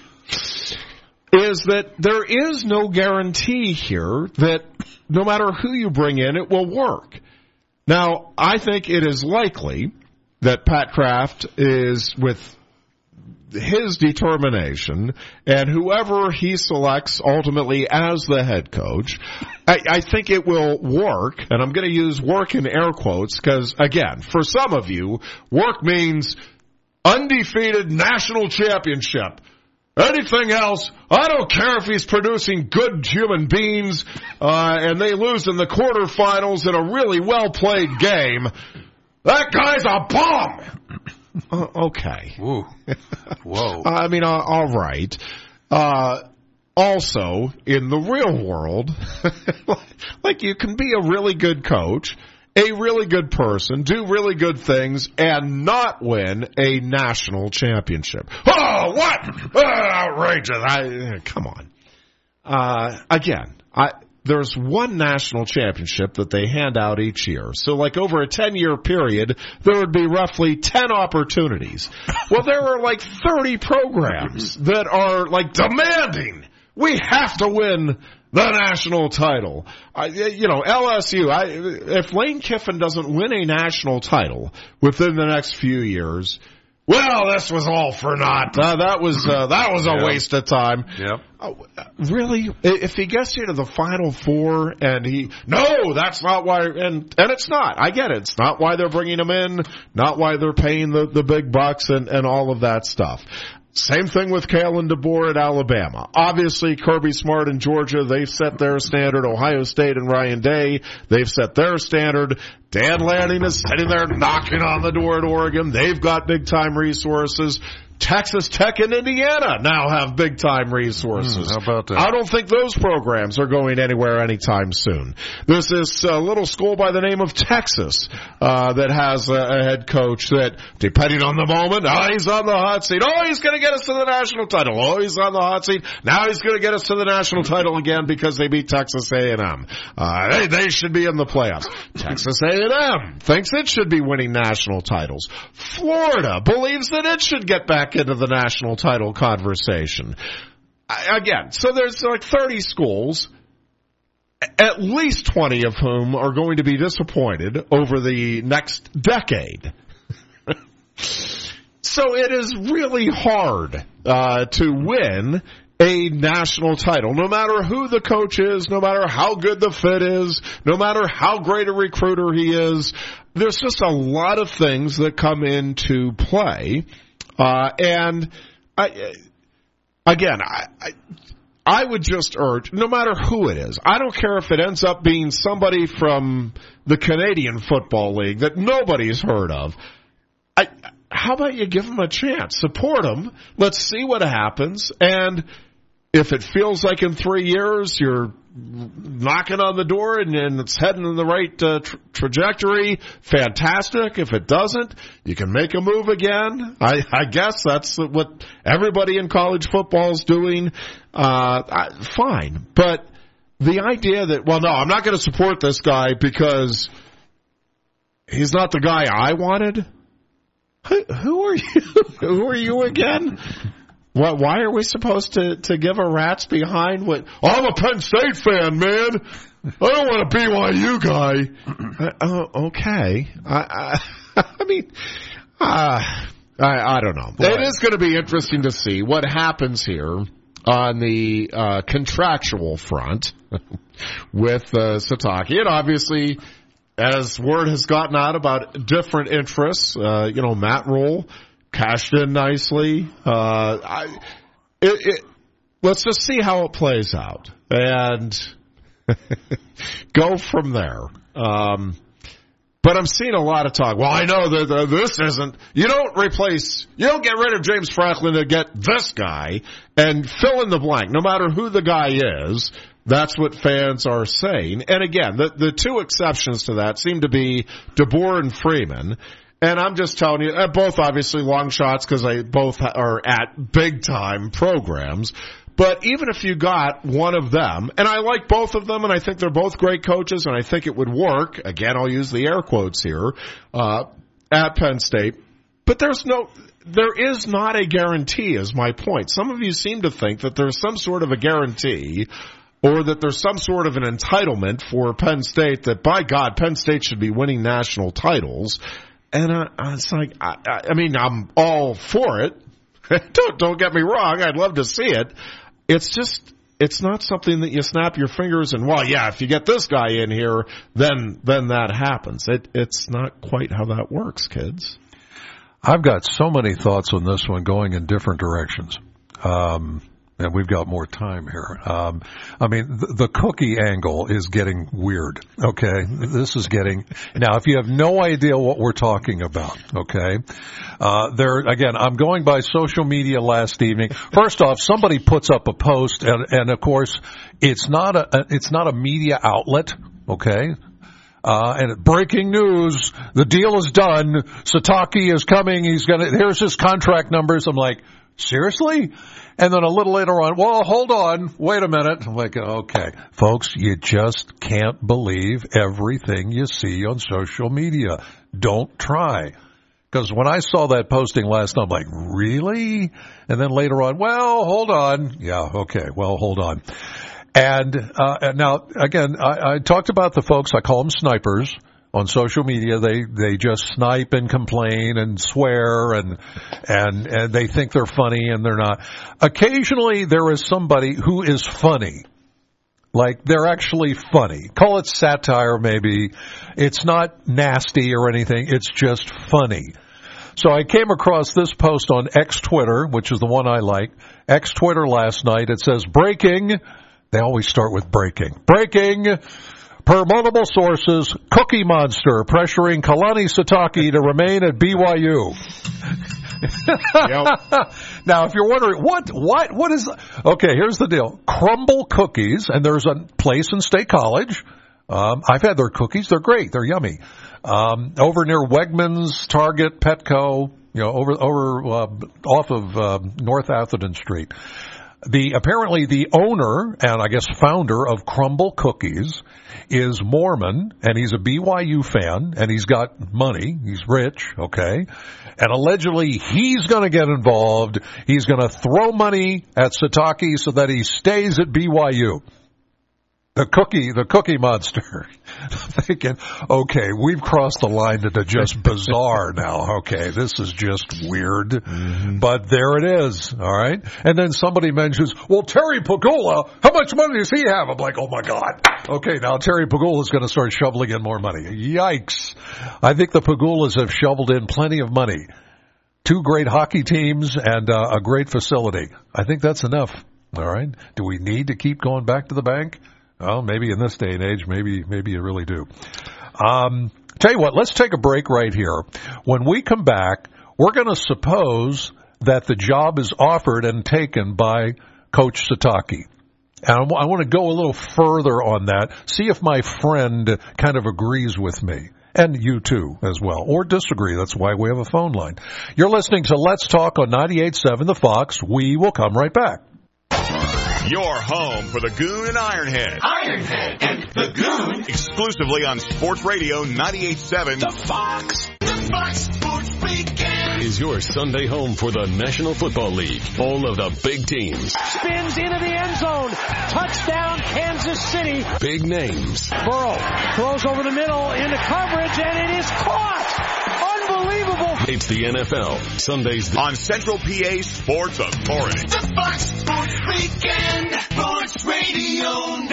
[SPEAKER 4] is that there is no guarantee here that no matter who you bring in, it will work. Now, I think it is likely that Pat Kraft is, with his determination and whoever he selects ultimately as the head coach, I think it will work, and I'm going to use work in air quotes because, again, for some of you, work means undefeated national championship. Anything else, I don't care if he's producing good human beings and they lose in the quarterfinals in a really well-played game. That guy's a bum! Okay.
[SPEAKER 5] Ooh. Whoa.
[SPEAKER 4] I mean, all right. Also, in the real world, like you can be a really good coach, a really good person, do really good things, and not win a national championship. Oh, what? Outrageous. Come on. Again, there's one national championship that they hand out each year. So like over a 10-year period, there would be roughly 10 opportunities. Well, there are like 30 programs that are like demanding we have to win the national title. LSU, if Lane Kiffin doesn't win a national title within the next few years, well, this was all for naught. That was a waste of time.
[SPEAKER 5] Yep.
[SPEAKER 4] Really? If he gets you to the Final Four and no, that's not why, and it's not. I get it. It's not why they're bringing him in, not why they're paying the big bucks and all of that stuff. Same thing with Kalen DeBoer at Alabama. Obviously, Kirby Smart in Georgia, they've set their standard. Ohio State and Ryan Day, they've set their standard. Dan Lanning is sitting there knocking on the door at Oregon. They've got big-time resources. Texas Tech and Indiana now have big-time resources.
[SPEAKER 5] How about that?
[SPEAKER 4] I don't think those programs are going anywhere anytime soon. There's this little school by the name of Texas that has a head coach that, depending on the moment, he's on the hot seat. Oh, he's going to get us to the national title. Oh, he's on the hot seat. Now he's going to get us to the national title again because they beat Texas A&M. They should be in the playoffs. Texas A&M thinks it should be winning national titles. Florida believes that it should get back into the national title conversation. Again, so there's like 30 schools, at least 20 of whom are going to be disappointed over the next decade. So it is really hard to win a national title, no matter who the coach is, no matter how good the fit is, no matter how great a recruiter he is. There's just a lot of things that come into play. And I would just urge, no matter who it is, I don't care if it ends up being somebody from the Canadian Football League that nobody's heard of. How about you give them a chance? Support them. Let's see what happens. And if it feels like in 3 years you're knocking on the door and it's heading in the right trajectory, fantastic. If it doesn't, you can make a move again. I guess that's what everybody in college football is doing. Fine. But the idea that, well, no, I'm not going to support this guy because he's not the guy I wanted. Who are you? Who are you again? Why are we supposed to give a rat's behind what? I'm a Penn State fan, man. I don't want a BYU guy. Okay. I don't know. Boy. It is going to be interesting to see what happens here on the contractual front with Sitake. And obviously, as word has gotten out about different interests, Matt Rule cashed in nicely. Let's just see how it plays out and go from there. But I'm seeing a lot of talk. Well, I know that this isn't. You don't get rid of James Franklin to get this guy and fill in the blank. No matter who the guy is, that's what fans are saying. And again, the two exceptions to that seem to be DeBoer and Freeman. And I'm just telling you, both obviously long shots because they both are at big-time programs. But even if you got one of them, and I like both of them, and I think they're both great coaches, and I think it would work. Again, I'll use the air quotes here. at Penn State. But there is not a guarantee, is my point. Some of you seem to think that there's some sort of a guarantee or that there's some sort of an entitlement for Penn State that, by God, Penn State should be winning national titles. And it's like, I mean, I'm all for it. Don't get me wrong. I'd love to see it. It's just, it's not something that you snap your fingers and, well, yeah, if you get this guy in here, then that happens. It's not quite how that works, kids.
[SPEAKER 5] I've got so many thoughts on this one going in different directions. And we've got more time here. I mean, the cookie angle is getting weird, okay? This is getting... Now, if you have no idea what we're talking about, okay, again, I'm going by social media last evening. First off, somebody puts up a post, and of course, it's not a media outlet, okay? And breaking news, the deal is done, Sataki is coming, here's his contract numbers. I'm like, seriously? And then a little later on, well, hold on, wait a minute. I'm like, okay, folks, you just can't believe everything you see on social media. Don't try. Because when I saw that posting last night, I'm like, really? And then later on, well, hold on. Yeah, okay, well, hold on. And now, again, I talked about the folks, I call them snipers. On social media, they just snipe and complain and swear and they think they're funny and they're not. Occasionally there is somebody who is funny. Like they're actually funny. Call it satire maybe. It's not nasty or anything. It's just funny. So I came across this post on X Twitter, which is the one I like. X Twitter last night. It says, breaking. They always start with breaking. Breaking. Per multiple sources, Cookie Monster pressuring Kalani Sitake to remain at BYU. Yep. Now, if you're wondering, what is, okay, here's the deal. Crumble Cookies, and there's a place in State College. I've had their cookies. They're great. They're yummy. Over near Wegmans, Target, Petco, off of North Atherton Street. Apparently the owner and I guess founder of Crumble Cookies is Mormon, and he's a BYU fan, and he's got money. He's rich, okay? And allegedly he's going to get involved. He's going to throw money at Sitake so that he stays at BYU. The cookie monster. Thinking, okay, we've crossed the line into just bizarre now. Okay, this is just weird. Mm-hmm. But there it is, all right? And then somebody mentions, well, Terry Pagula, how much money does he have? I'm like, oh my God. Okay, now Terry Pagula is going to start shoveling in more money. Yikes. I think the Pagulas have shoveled in plenty of money. 2 great hockey teams and a great facility. I think that's enough, all right? Do we need to keep going back to the bank? Well, maybe in this day and age, maybe you really do. Tell you what, let's take a break right here. When we come back, we're going to suppose that the job is offered and taken by Coach Sitake. And I want to go a little further on that, see if my friend kind of agrees with me. And you too, as well. Or disagree. That's why we have a phone line. You're listening to Let's Talk on 98.7 The Fox. We will come right back.
[SPEAKER 3] Your home for the Goon and Ironhead.
[SPEAKER 2] Ironhead and the Goon.
[SPEAKER 3] Exclusively on Sports Radio 98.7
[SPEAKER 2] The Fox. The Fox Sports Weekend.
[SPEAKER 11] Is your Sunday home for the National Football League. All of the big teams.
[SPEAKER 12] Spins into the end zone. Touchdown, Kansas City.
[SPEAKER 11] Big names.
[SPEAKER 12] Burrow throws over the middle into coverage, and it is caught. Unbelievable.
[SPEAKER 11] It's the NFL. Sundays
[SPEAKER 3] on Central PA Sports Authority.
[SPEAKER 2] The Fox Sports Weekend. Sports Radio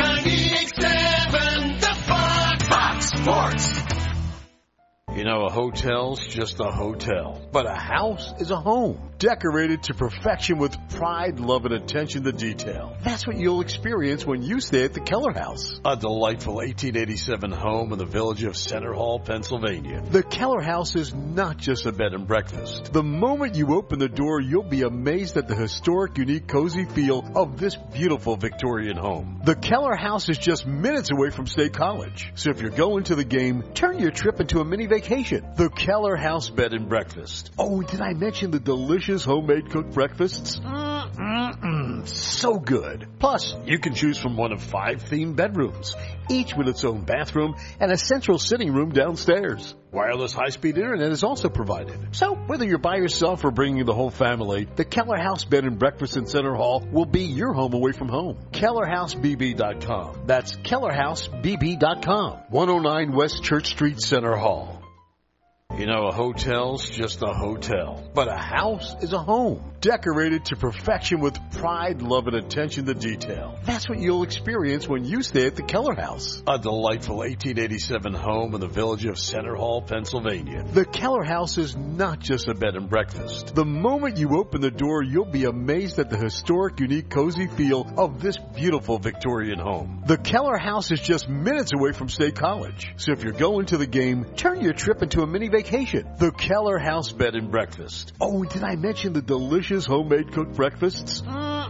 [SPEAKER 2] 98.7. The Fox. Fox Sports.
[SPEAKER 9] You know, a hotel's just a hotel, but a house is a home, decorated to perfection with pride, love, and attention to detail. That's what you'll experience when you stay at the Keller House, a delightful 1887 home in the village of Center Hall, Pennsylvania. The Keller House is not just a bed and breakfast. The moment you open the door, you'll be amazed at the historic, unique, cozy feel of this beautiful Victorian home. The Keller House is just minutes away from State College, so if you're going to the game, turn your trip into a mini vacation. The Keller House Bed and Breakfast. Oh, did I mention the delicious homemade cooked breakfasts? So good. Plus, you can choose from one of 5 themed bedrooms, each with its own bathroom and a central sitting room downstairs. Wireless high-speed internet is also provided. So, whether you're by yourself or bringing the whole family, the Keller House Bed and Breakfast in Center Hall will be your home away from home. KellerHouseBB.com. That's KellerHouseBB.com. 109 West Church Street, Center Hall. You know, a hotel's just a hotel, but a house is a home, decorated to perfection with pride, love, and attention to detail. That's what you'll experience when you stay at the Keller House, a delightful 1887 home in the village of Center Hall, Pennsylvania. The Keller House is not just a bed and breakfast. The moment you open the door, you'll be amazed at the historic, unique, cozy feel of this beautiful Victorian home. The Keller House is just minutes away from State College, so if you're going to the game, turn your trip into a mini vacation. The Keller House Bed and Breakfast. Oh, did I mention the delicious homemade cooked breakfasts?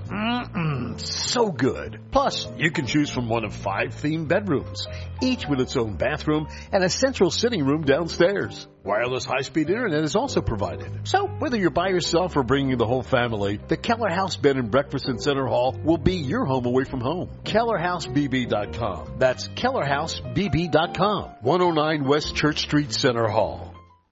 [SPEAKER 9] So good. Plus, you can choose from one of 5 themed bedrooms, each with its own bathroom and a central sitting room downstairs. Wireless high-speed internet is also provided. So, whether you're by yourself or bringing the whole family, the Keller House Bed and Breakfast in Center Hall will be your home away from home. KellerHouseBB.com. That's KellerHouseBB.com. 109 West Church Street, Center Hall.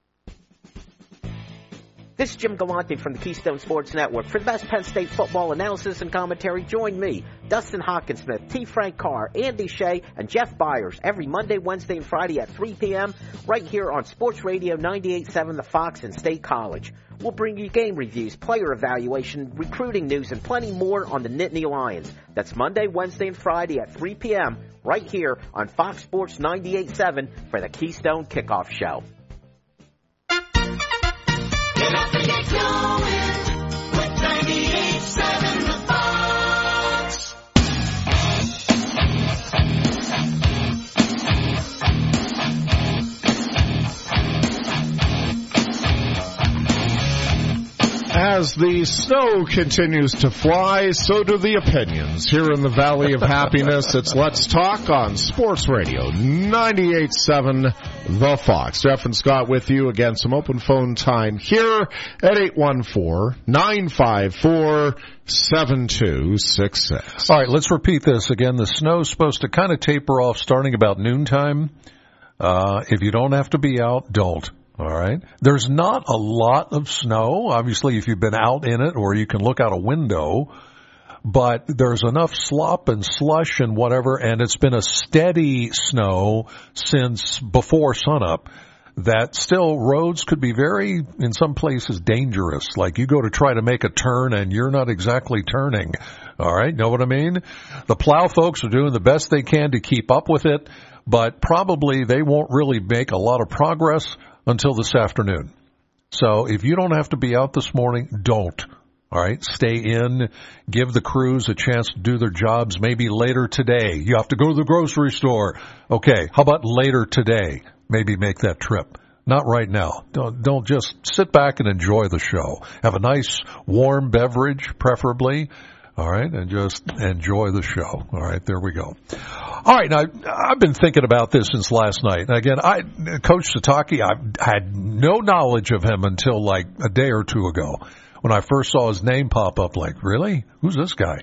[SPEAKER 19] This is Jim Galante from the Keystone Sports Network. For the best Penn State football analysis and commentary, join me, Dustin Hawkinsmith, T. Frank Carr, Andy Shea, and Jeff Byers every Monday, Wednesday, and Friday at 3 p.m. right here on Sports Radio 98.7 The Fox and State College. We'll bring you game reviews, player evaluation, recruiting news, and plenty more on the Nittany Lions. That's Monday, Wednesday, and Friday at 3 p.m. right here on Fox Sports 98.7 for the Keystone Kickoff Show.
[SPEAKER 2] Get up and get going with 98.7 The Fox.
[SPEAKER 4] As the snow continues to fly, so do the opinions. Here in the Valley of Happiness, it's Let's Talk on Sports Radio 98.7 The Fox. Jeff and Scott with you. Again, some open phone time here at 814-954-7266.
[SPEAKER 5] All right, let's repeat this again. The snow's supposed to kind of taper off starting about noontime. If you don't have to be out, don't. All right. There's not a lot of snow, obviously, if you've been out in it or you can look out a window, but there's enough slop and slush and whatever, and it's been a steady snow since before sunup that still roads could be very, in some places, dangerous. Like you go to try to make a turn and you're not exactly turning. All right. Know what I mean? The plow folks are doing the best they can to keep up with it, but probably they won't really make a lot of progress until this afternoon. So if you don't have to be out this morning, don't. All right? Stay in. Give the crews a chance to do their jobs maybe later today. You have to go to the grocery store. Okay, how about later today? Maybe make that trip. Not right now. Don't just sit back and enjoy the show. Have a nice warm beverage, preferably. All right, and just enjoy the show. All right, there we go. All right, now, I've been thinking about this since last night. Again, Coach Sataki, I had no knowledge of him until like a day or two ago when I first saw his name pop up. Like, really? Who's this guy?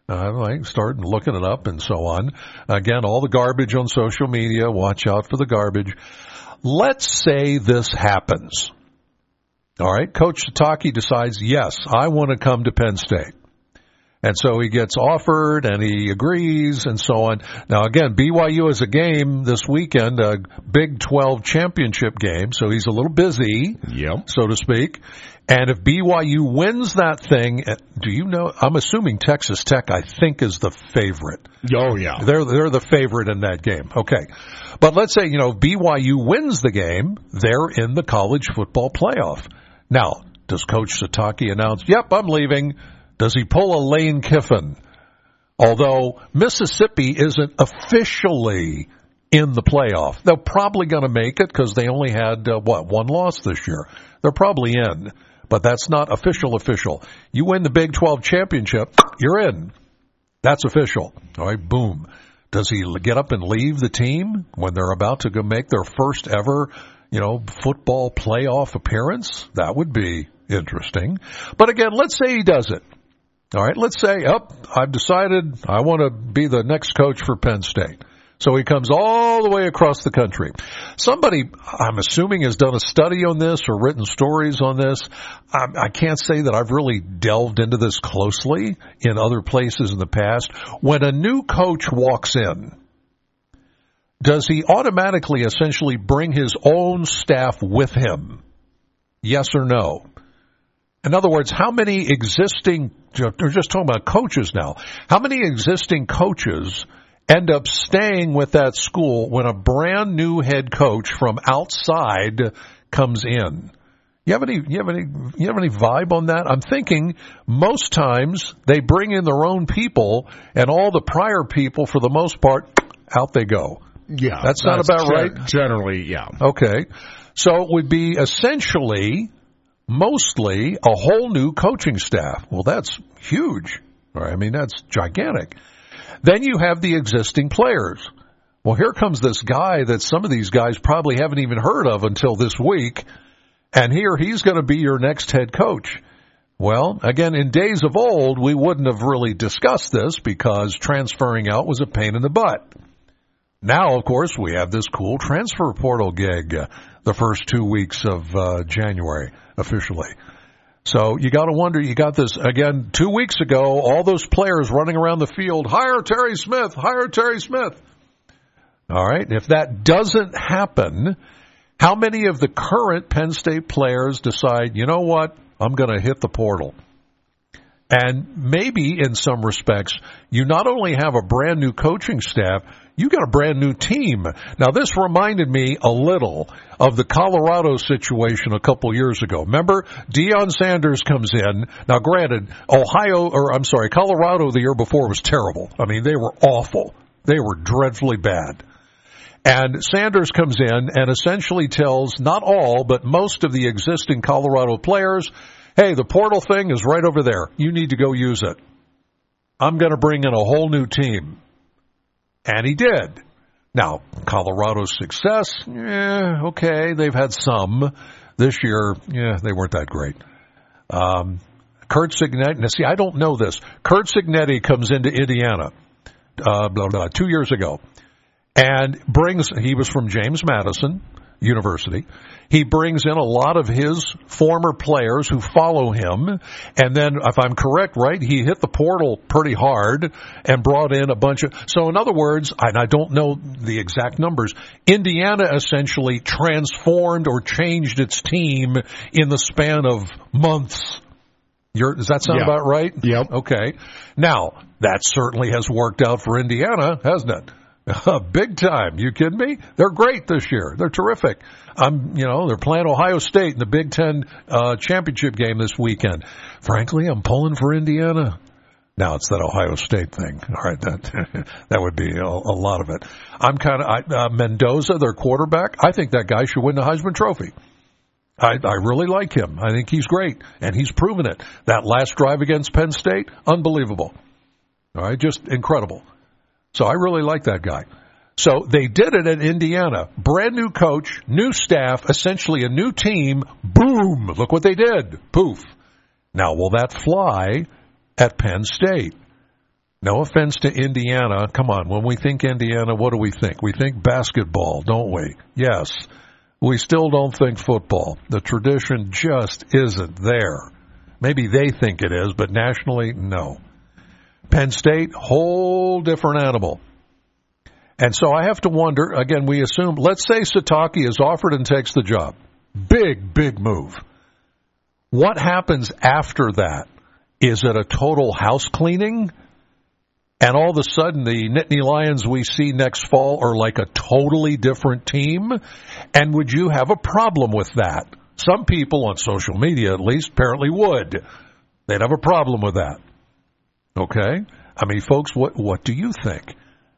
[SPEAKER 5] I started looking it up and so on. Again, all the garbage on social media. Watch out for the garbage. Let's say this happens. All right, Coach Sataki decides, yes, I want to come to Penn State. And so he gets offered and he agrees and so on. Now again, BYU has a game this weekend, a Big 12 championship game, so he's a little busy, so to speak. And if BYU wins that thing, do you know, I'm assuming Texas Tech, I think, is the favorite.
[SPEAKER 4] Oh, yeah.
[SPEAKER 5] They're the favorite in that game. Okay. But let's say, BYU wins the game, they're in the college football playoff. Now, does Coach Sataki announce, yep, I'm leaving? Does he pull a Lane Kiffin? Although Mississippi isn't officially in the playoff. They're probably going to make it because they only had, one loss this year. They're probably in, but that's not official. You win the Big 12 championship, you're in. That's official. All right, boom. Does he get up and leave the team when they're about to go make their first ever, football playoff appearance? That would be interesting. But again, let's say he does it. All right, let's say, I've decided I want to be the next coach for Penn State. So he comes all the way across the country. Somebody, I'm assuming, has done a study on this or written stories on this. I can't say that I've really delved into this closely in other places in the past. When a new coach walks in, does he automatically essentially bring his own staff with him? Yes or no? In other words, how many existing, we're just talking about coaches now, how many existing coaches end up staying with that school when a brand new head coach from outside comes in? You have any vibe on that? I'm thinking most times they bring in their own people, and all the prior people, for the most part, out they go.
[SPEAKER 4] Yeah,
[SPEAKER 5] that's not about right.
[SPEAKER 4] Generally, yeah.
[SPEAKER 5] Okay, so it would be essentially, mostly, a whole new coaching staff. Well, that's huge. I mean, that's gigantic. Then you have the existing players. Well, here comes this guy that some of these guys probably haven't even heard of until this week, and here he's going to be your next head coach. Well, again, in days of old, we wouldn't have really discussed this because transferring out was a pain in the butt. Now, of course, we have this cool transfer portal gig the first 2 weeks of January, officially. So you got to wonder, you got this, again, 2 weeks ago, all those players running around the field, hire Terry Smith, hire Terry Smith. All right, if that doesn't happen, how many of the current Penn State players decide, you know what, I'm going to hit the portal? And maybe in some respects, you not only have a brand new coaching staff, you got a brand new team. Now, this reminded me a little of the Colorado situation a couple years ago. Remember, Deion Sanders comes in. Now, granted, Colorado the year before was terrible. I mean, they were awful. They were dreadfully bad. And Sanders comes in and essentially tells not all, but most of the existing Colorado players, hey, the portal thing is right over there. You need to go use it. I'm going to bring in a whole new team. And he did. Now, Colorado's success, okay, they've had some. This year, they weren't that great. Curt Cignetti, now see, I don't know this. Curt Cignetti comes into Indiana 2 years ago and he was from James Madison University. He brings in a lot of his former players who follow him, and then, if I'm correct, right, he hit the portal pretty hard and brought in a bunch of... So, in other words, and I don't know the exact numbers, Indiana essentially transformed or changed its team in the span of months. Does that sound about right?
[SPEAKER 4] Yep.
[SPEAKER 5] Okay. Now, that certainly has worked out for Indiana, hasn't it? Big time. You kidding me? They're great this year. They're terrific. They're playing Ohio State in the Big Ten championship game this weekend. Frankly, I'm pulling for Indiana. Now it's that Ohio State thing. All right, that would be a lot of it. Mendoza, their quarterback. I think that guy should win the Heisman Trophy. I really like him. I think he's great, and he's proven it. That last drive against Penn State, unbelievable. All right, just incredible. So I really like that guy. So they did it at Indiana. Brand new coach, new staff, essentially a new team. Boom! Look what they did. Poof. Now, will that fly at Penn State? No offense to Indiana. Come on, when we think Indiana, what do we think? We think basketball, don't we? Yes. We still don't think football. The tradition just isn't there. Maybe they think it is, but nationally, no. Penn State, whole different animal. And so I have to wonder, again, we assume, let's say Sitake is offered and takes the job. Big, big move. What happens after that? Is it a total house cleaning? And all of a sudden, the Nittany Lions we see next fall are like a totally different team? And would you have a problem with that? Some people on social media, at least, apparently would. They'd have a problem with that. Okay? I mean, folks, what do you think?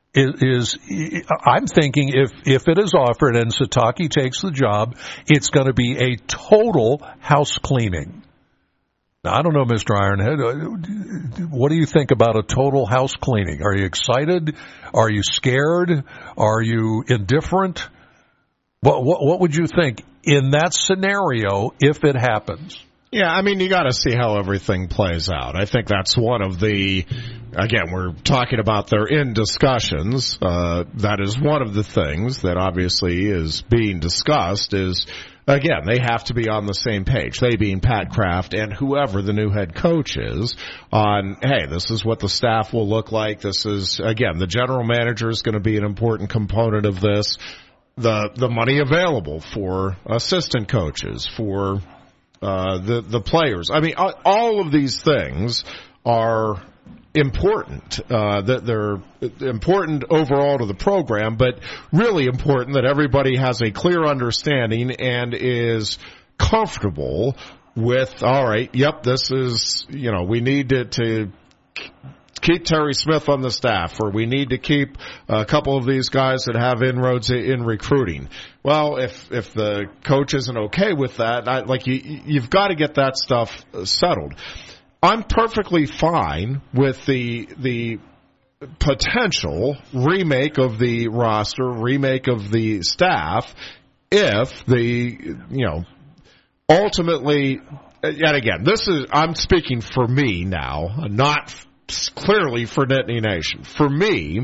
[SPEAKER 5] I'm thinking if it is offered and Sitake takes the job, it's going to be a total house cleaning. Now, I don't know, Mr. Ironhead. What do you think about a total house cleaning? Are you excited? Are you scared? Are you indifferent? What would you think in that scenario if it happens?
[SPEAKER 4] Yeah, I mean, you got to see how everything plays out. I think that's one of the, again, we're talking about they're in discussions. That is one of the things that obviously is being discussed is, again, they have to be on the same page. They being Pat Kraft and whoever the new head coach is on, hey, this is what the staff will look like. This is, again, the general manager is going to be an important component of this. The money available for assistant coaches, for the players. I mean, all of these things are important. That they're important overall to the program, but really important that everybody has a clear understanding and is comfortable with, all right, yep, this is, we need to keep Terry Smith on the staff, or we need to keep a couple of these guys that have inroads in recruiting. Well, if the coach isn't okay with that, you've got to get that stuff settled. I'm perfectly fine with the potential remake of the roster, remake of the staff, if ultimately, and again, I'm speaking for me now, not clearly for Nittany Nation. For me,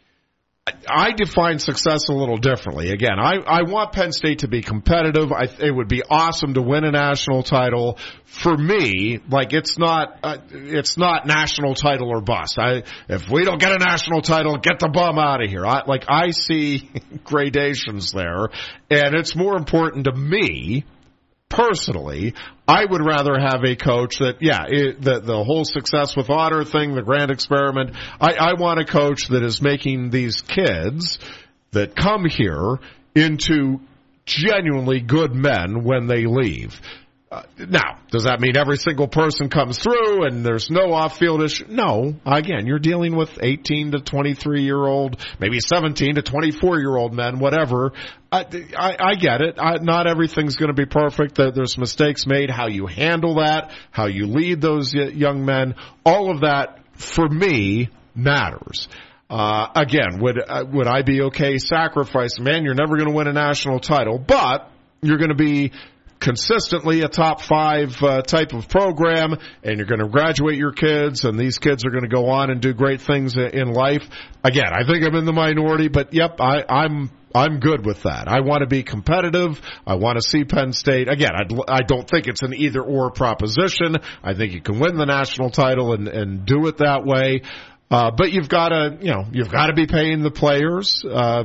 [SPEAKER 4] I define success a little differently. Again, I want Penn State to be competitive. It would be awesome to win a national title. For me, it's not national title or bust. If we don't get a national title, get the bum out of here. I see gradations there, and it's more important to me personally. I would rather have a coach that, the whole success with Otter thing, the grand experiment, I want a coach that is making these kids that come here into genuinely good men when they leave. Now, does that mean every single person comes through and there's no off-field issue? No. Again, you're dealing with 18 to 23-year-old, maybe 17 to 24-year-old men, whatever. I get it. Not everything's going to be perfect. There's mistakes made. How you handle that, how you lead those young men, all of that, for me, matters. Again, would I be okay sacrificing? Man, you're never going to win a national title, but you're going to be consistently a top 5 type of program, and you're going to graduate your kids, and these kids are going to go on and do great things in life. Again, I think I'm in the minority, but yep, I'm good with that. I want to be competitive. I want to see Penn State. Again, I don't think it's an either-or proposition. I think you can win the national title and do it that way. But you've got to be paying the players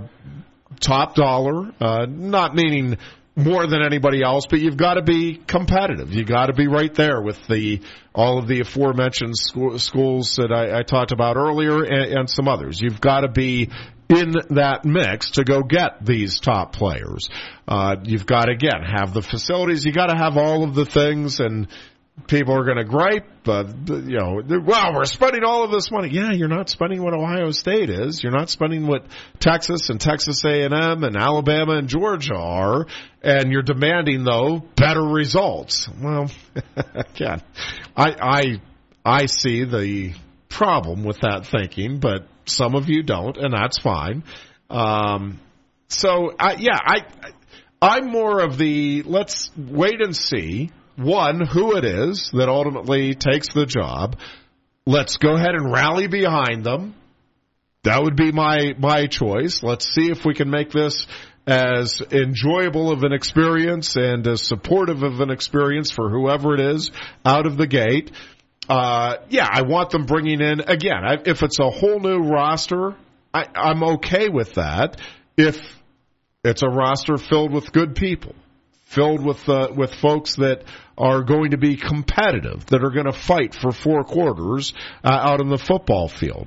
[SPEAKER 4] top dollar, not meaning more than anybody else, but you've got to be competitive. You've got to be right there with all of the aforementioned schools that I talked about earlier and some others. You've got to be in that mix to go get these top players. You've got to, again, have the facilities. You've got to have all of the things, and people are going to gripe, we're spending all of this money. Yeah, you're not spending what Ohio State is. You're not spending what Texas and Texas A&M and Alabama and Georgia are, and you're demanding, though, better results. Well, again, I see the problem with that thinking, but some of you don't, and that's fine. I'm more of the let's wait and see. One, who it is that ultimately takes the job. Let's go ahead and rally behind them. That would be my choice. Let's see if we can make this as enjoyable of an experience and as supportive of an experience for whoever it is out of the gate. I want them bringing in, again, if it's a whole new roster, I'm okay with that. If it's a roster filled with good people, filled with folks that are going to be competitive, that are going to fight for 4 quarters out in the football field.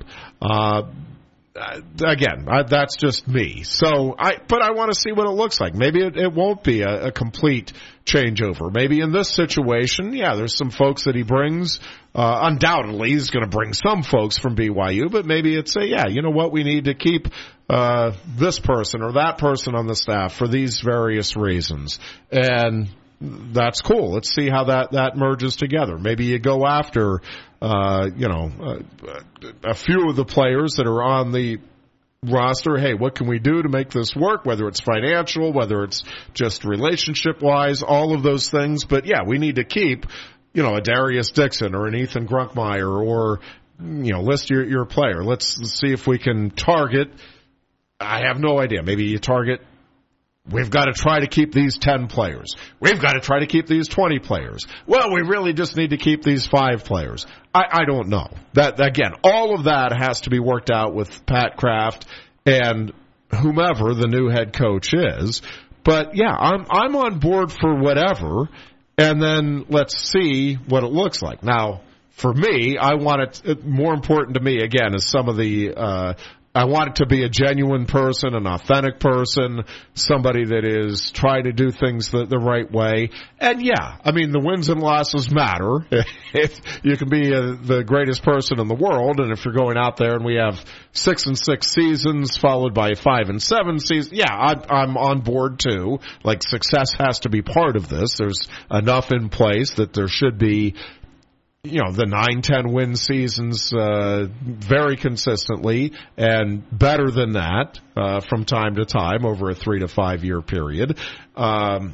[SPEAKER 4] Again, that's just me. But I want to see what it looks like. Maybe it won't be a complete changeover. Maybe in this situation, there's some folks that he brings. Undoubtedly, he's going to bring some folks from BYU, but maybe it's you know what, we need to keep this person or that person on the staff for these various reasons. And that's cool. Let's see how that merges together. Maybe you go after, a few of the players that are on the roster, hey, what can we do to make this work, whether it's financial, whether it's just relationship-wise, all of those things. But, yeah, we need to keep, a Darius Dixon or an Ethan Grunkmeyer or, list your player. Let's see if we can target. I have no idea. Maybe you target. We've got to try to keep these 10 players. We've got to try to keep these 20 players. Well, we really just need to keep these 5 players. I don't know. That, again, all of that has to be worked out with Pat Kraft and whomever the new head coach is. But, yeah, I'm on board for whatever, and then let's see what it looks like. Now, for me, I want it, more important to me, again, is some of the I want it to be a genuine person, an authentic person, somebody that is trying to do things the right way. And yeah, I mean, the wins and losses matter. If you can be the greatest person in the world, and if you're going out there and we have 6-6 seasons followed by 5-7 seasons, yeah, I'm on board too. Like, success has to be part of this. There's enough in place that there should be, the 9-10 win seasons very consistently, and better than that from time to time over a 3 to 5 year period. But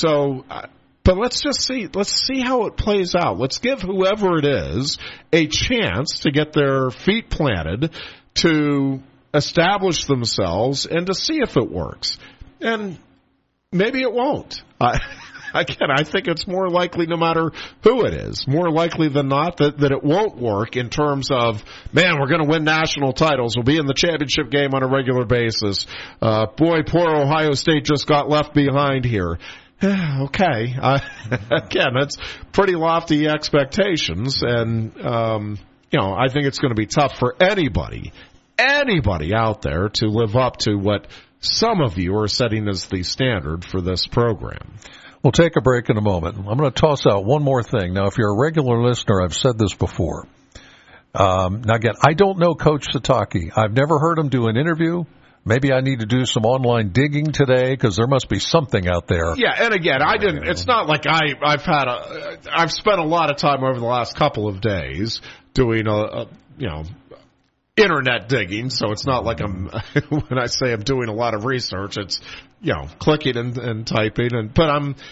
[SPEAKER 4] let's just see. Let's see how it plays out. Let's give whoever it is a chance to get their feet planted, to establish themselves, and to see if it works. And maybe it won't. Again, I think it's more likely, no matter who it is, more likely than not that it won't work in terms of, man, we're going to win national titles. We'll be in the championship game on a regular basis. Boy, poor Ohio State just got left behind here. Okay. Again, that's pretty lofty expectations. And, I think it's going to be tough for anybody out there to live up to what some of you are setting as the standard for this program.
[SPEAKER 5] We'll take a break in a moment. I'm going to toss out one more thing. Now, if you're a regular listener, I've said this before. Now, again, I don't know Coach Sataki. I've never heard him do an interview. Maybe I need to do some online digging today, because there must be something out there.
[SPEAKER 4] Yeah, and again, I didn't. It's not like I've spent a lot of time over the last couple of days doing internet digging, so it's not like when I say I'm doing a lot of research, it's, clicking and typing, but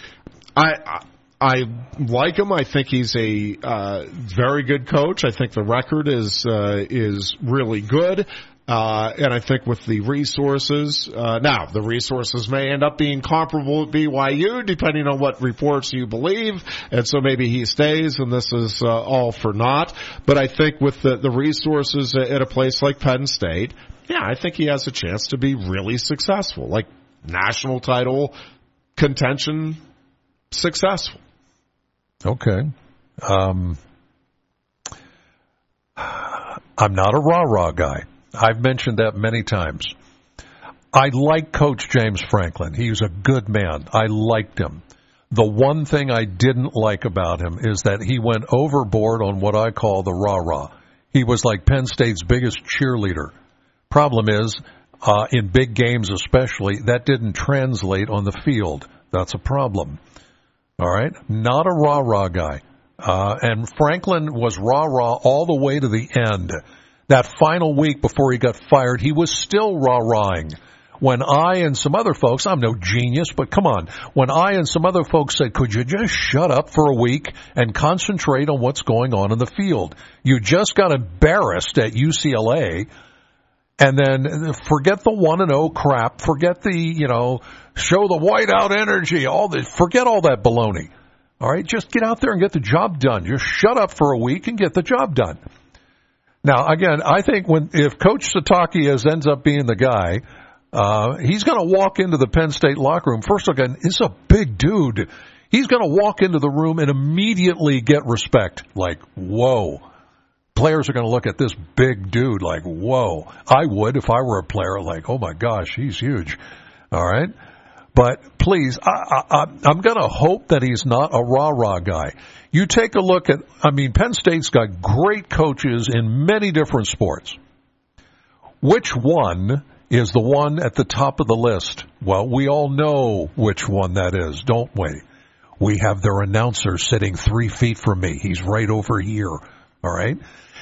[SPEAKER 4] I like him. I think he's a very good coach. I think the record is really good. And I think with the resources, now the resources may end up being comparable at BYU, depending on what reports you believe. And so maybe he stays and this is all for naught. But I think with the resources at a place like Penn State, yeah, I think he has a chance to be really successful, like national title contention successful.
[SPEAKER 5] Okay. I'm not a rah-rah guy. I've mentioned that many times. I like Coach James Franklin. He's a good man. I liked him. The one thing I didn't like about him is that he went overboard on what I call the rah-rah. He was like Penn State's biggest cheerleader. Problem is, in big games especially, that didn't translate on the field. That's a problem. All right? Not a rah-rah guy. And Franklin was rah-rah all the way to the end. That final week before he got fired, he was still rah-rahing. When I and some other folks, I'm no genius, but come on, when I and some other folks said, could you just shut up for a week and concentrate on what's going on in the field? You just got embarrassed at UCLA, and then forget the 1-0 crap, forget the, show the whiteout energy, forget all that baloney. All right, just get out there and get the job done. Just shut up for a week and get the job done. Now, again, I think if Coach Sataki ends up being the guy, he's going to walk into the Penn State locker room. First, again, he's a big dude. He's going to walk into the room and immediately get respect. Like, whoa. Players are going to look at this big dude like, whoa. I would if I were a player, like, oh, my gosh, he's huge. All right? But please, I'm going to hope that he's not a rah-rah guy. You take a look at, Penn State's got great coaches in many different sports. Which one is the one at the top of the list? Well, we all know which one that is, don't we? We have their announcer sitting 3 feet from me. He's right over here, all right?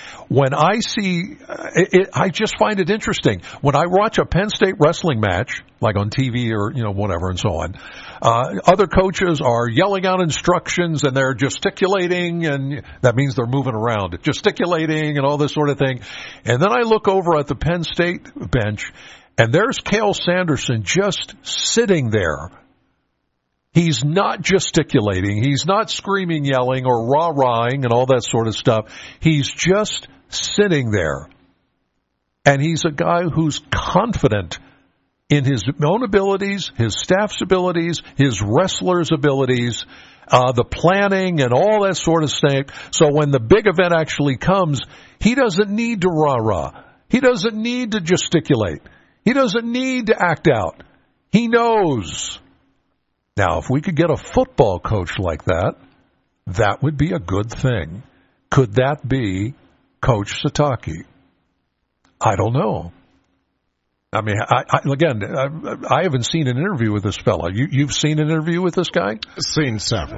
[SPEAKER 5] when I see it, I just find it interesting. When I watch a Penn State wrestling match, like on TV or, whatever and so on, other coaches are yelling out instructions and they're gesticulating, and that means they're moving around, gesticulating and all this sort of thing. And then I look over at the Penn State bench, and there's Cale Sanderson just sitting there. He's not gesticulating. He's not screaming, yelling, or rah-rahing and all that sort of stuff. He's just sitting there. And he's a guy who's confident in his own abilities, his staff's abilities, his wrestlers' abilities, the planning and all that sort of stuff. So when the big event actually comes, he doesn't need to rah-rah. He doesn't need to gesticulate. He doesn't need to act out. He knows. Now, if we could get a football coach like that, that would be a good thing. Could that be Coach Satake? I don't know. I mean, I haven't seen an interview with this fella. You've seen an interview with this guy?
[SPEAKER 4] Seen several.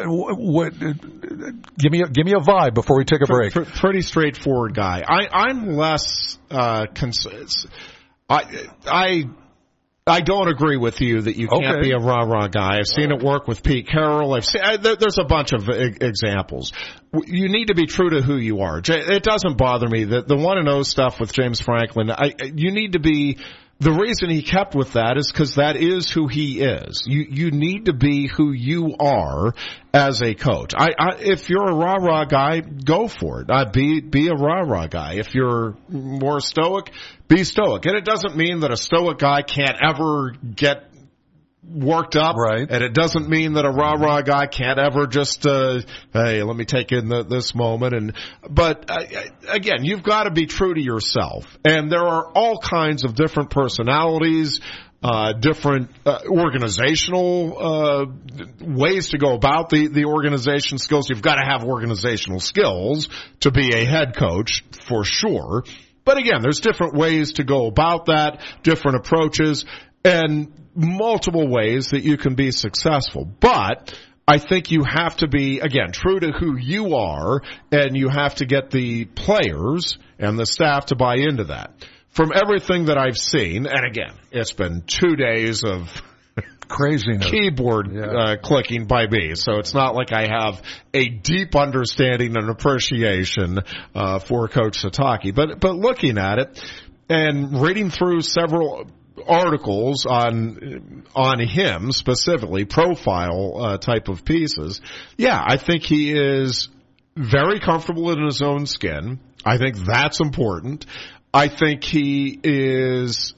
[SPEAKER 5] Give me a vibe before we take a break.
[SPEAKER 4] Pretty straightforward guy. I'm less I don't agree with you that you can't be a rah-rah guy. I've seen it work with Pete Carroll. There's a bunch of examples. You need to be true to who you are. It doesn't bother me that the 1-0 stuff with James Franklin. You need to be. The reason he kept with that is because that is who he is. You need to be who you are as a coach. If you're a rah-rah guy, go for it. Be a rah-rah guy. If you're more stoic, be stoic. And it doesn't mean that a stoic guy can't ever get worked up.
[SPEAKER 5] Right.
[SPEAKER 4] And it doesn't mean that a rah-rah guy can't ever just, hey, let me take in this moment. But again, you've got to be true to yourself. And there are all kinds of different personalities, different organizational ways to go about the organization skills. You've got to have organizational skills to be a head coach, for sure. But again, there's different ways to go about that, different approaches, and multiple ways that you can be successful. But I think you have to be, again, true to who you are, and you have to get the players and the staff to buy into that. From everything that I've seen, and again, it's been 2 days of
[SPEAKER 5] craziness,
[SPEAKER 4] keyboard clicking by me, so it's not like I have a deep understanding and appreciation for Coach Satake. But looking at it and reading through several articles on him specifically, profile type of pieces, yeah, I think he is very comfortable in his own skin. I think that's important. I think he is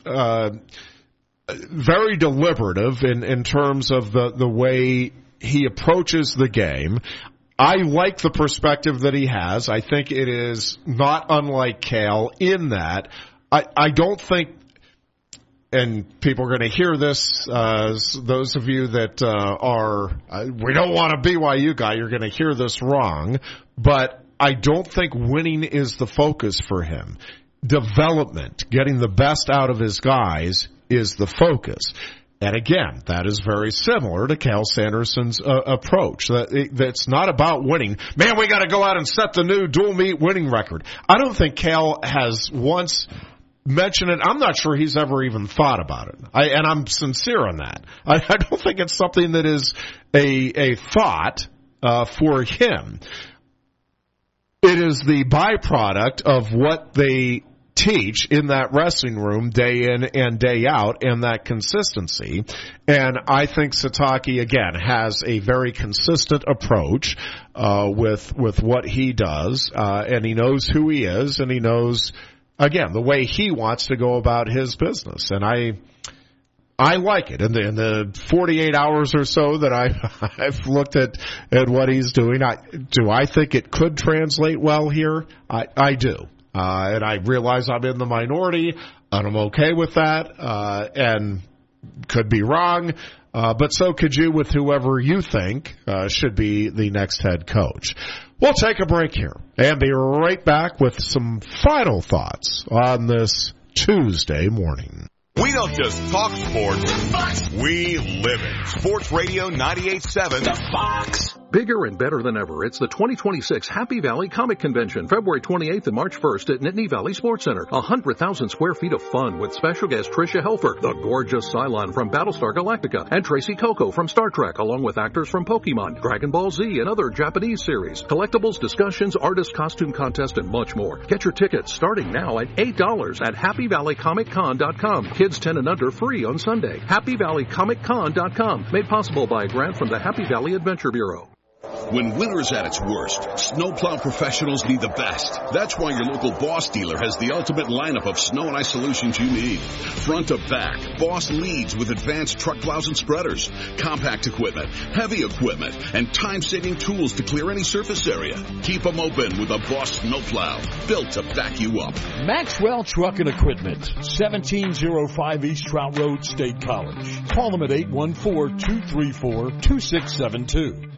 [SPEAKER 4] very deliberative in terms of the way he approaches the game. I like the perspective that he has. I think it is not unlike Cale in that I don't think, and people are going to hear this, those of you that we don't want a BYU guy, you're going to hear this wrong, but I don't think winning is the focus for him. Development, getting the best out of his guys is the focus. And again, that is very similar to Cale Sanderson's approach. That's not about winning. Man, we got to go out and set the new dual meet winning record. I don't think Cale has once mentioned it. I'm not sure he's ever even thought about it. And I'm sincere on that. I don't think it's something that is a thought for him. It is the byproduct of what they teach in that wrestling room day in and day out, and that consistency. And I think Satake, again, has a very consistent approach with what he does, and he knows who he is, and he knows, again, the way he wants to go about his business. And I like it. In the 48 hours or so that I've looked at what he's doing, do I think it could translate well here? I do. And I realize I'm in the minority, and I'm okay with that, and could be wrong, but so could you with whoever you think should be the next head coach. We'll take a break here and be right back with some final thoughts on this Tuesday morning.
[SPEAKER 3] We don't just talk sports, we live it. Sports Radio 98.7 The Fox.
[SPEAKER 17] Bigger and better than ever, it's the 2026 Happy Valley Comic Convention, February 28th and March 1st at Nittany Valley Sports Center. 100,000 square feet of fun with special guest Tricia Helfer, the gorgeous Cylon from Battlestar Galactica, and Tracy Coco from Star Trek, along with actors from Pokemon, Dragon Ball Z, and other Japanese series. Collectibles, discussions, artist costume contest, and much more. Get your tickets starting now at $8 at HappyValleyComicCon.com. Kids 10 and under free on Sunday. HappyValleyComicCon.com. Made possible by a grant from the Happy Valley Adventure Bureau.
[SPEAKER 13] When winter's at its worst, snowplow professionals need the best. That's why your local Boss dealer has the ultimate lineup of snow and ice solutions you need. Front to back, Boss leads with advanced truck plows and spreaders, compact equipment, heavy equipment, and time-saving tools to clear any surface area. Keep them open with a Boss snowplow, built to back you up.
[SPEAKER 14] Maxwell Truck and Equipment, 1705 East Trout Road, State College. Call them at 814-234-2672.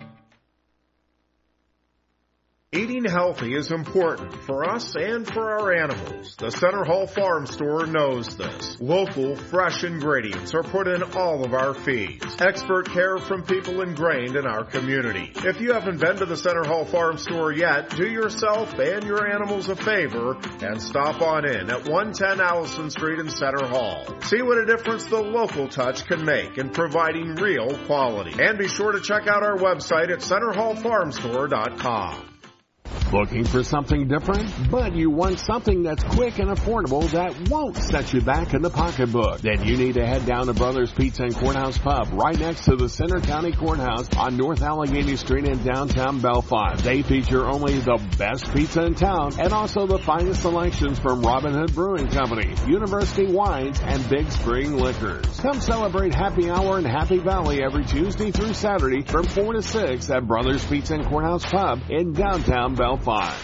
[SPEAKER 4] Eating healthy is important for us and for our animals. The Center Hall Farm Store knows this. Local, fresh ingredients are put in all of our feeds. Expert care from people ingrained in our community. If you haven't been to the Center Hall Farm Store yet, do yourself and your animals a favor and stop on in at 110 Allison Street in Center Hall. See what a difference the local touch can make in providing real quality. And be sure to check out our website at centerhallfarmstore.com.
[SPEAKER 6] Looking for something different? But you want something that's quick and affordable that won't set you back in the pocketbook. Then you need to head down to Brothers Pizza and Courthouse Pub right next to the Center County Courthouse on North Allegheny Street in downtown Belfont. They feature only the best pizza in town and also the finest selections from Robin Hood Brewing Company, University Wines, and Big Spring Liquors. Come celebrate Happy Hour in Happy Valley every Tuesday through Saturday from 4 to 6 at Brothers Pizza and Courthouse Pub in downtown Belfont.
[SPEAKER 2] Get up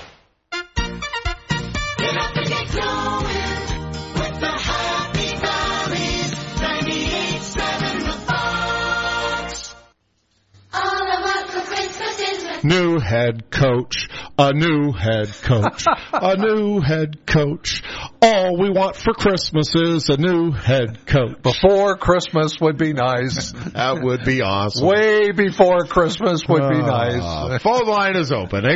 [SPEAKER 2] and get going with the Happy Valleys 98.7 The Fox. All I want for Christmas is
[SPEAKER 4] New head coach, a new head coach, a new head coach. All we want for Christmas is a new head coach.
[SPEAKER 5] Before Christmas would be nice.
[SPEAKER 4] That would be awesome.
[SPEAKER 5] Way before Christmas would be nice.
[SPEAKER 4] Phone line is open,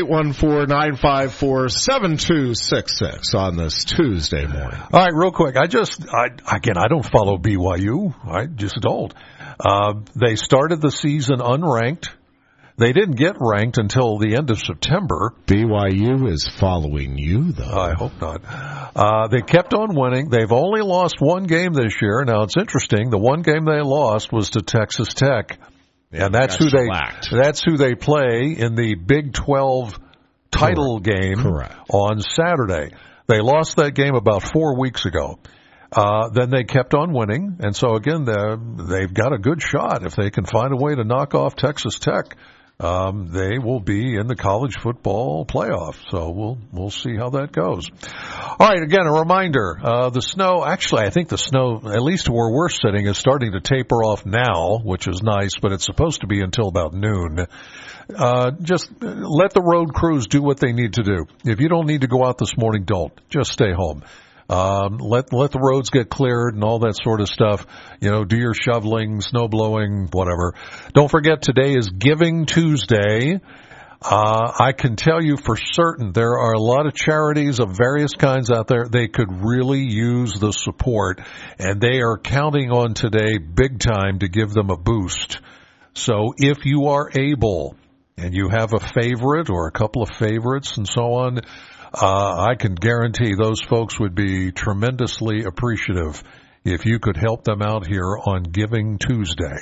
[SPEAKER 4] 814-954-7266 on this Tuesday morning.
[SPEAKER 5] All right, real quick. I don't follow BYU. I just don't. They started the season unranked. They didn't get ranked until the end of September.
[SPEAKER 4] BYU is following you, though.
[SPEAKER 5] I hope not. They kept on winning. They've only lost one game this year. Now, it's interesting. The one game they lost was to Texas Tech. And that's who they play in the Big 12 title game on Saturday. They lost that game about 4 weeks ago. Then they kept on winning. And so, again, they've got a good shot. If they can find a way to knock off Texas Tech, they will be in the college football playoff. So we'll see how that goes. All right, again, a reminder, the snow, actually, I think the snow, at least where we're sitting, is starting to taper off now, which is nice, but it's supposed to be until about noon. Just let the road crews do what they need to do. If you don't need to go out this morning, don't. Just stay home. Let the roads get cleared and all that sort of stuff. You know, do your shoveling, snow blowing, whatever. Don't forget, today is Giving Tuesday. I can tell you for certain there are a lot of charities of various kinds out there. They could really use the support, and they are counting on today big time to give them a boost. So if you are able, and you have a favorite or a couple of favorites and so on, I can guarantee those folks would be tremendously appreciative if you could help them out here on Giving Tuesday.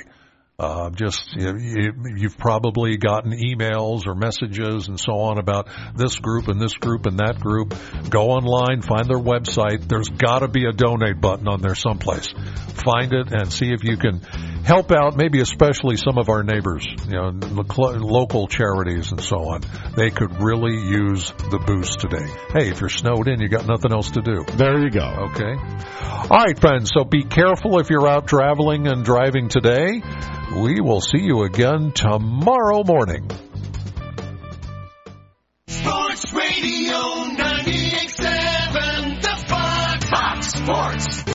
[SPEAKER 5] You've probably gotten emails or messages and so on about this group and this group and that group. Go online, find their website. There's got to be a donate button on there someplace. Find it and see if you can help out, maybe especially some of our neighbors, local charities and so on. They could really use the boost today. Hey, if you're snowed in, you got nothing else to do.
[SPEAKER 4] There you go.
[SPEAKER 5] Okay. All right, friends. So be careful if you're out traveling and driving today. We will see you again tomorrow morning.
[SPEAKER 2] Sports Radio 98.7 The Fox. Fox Sports.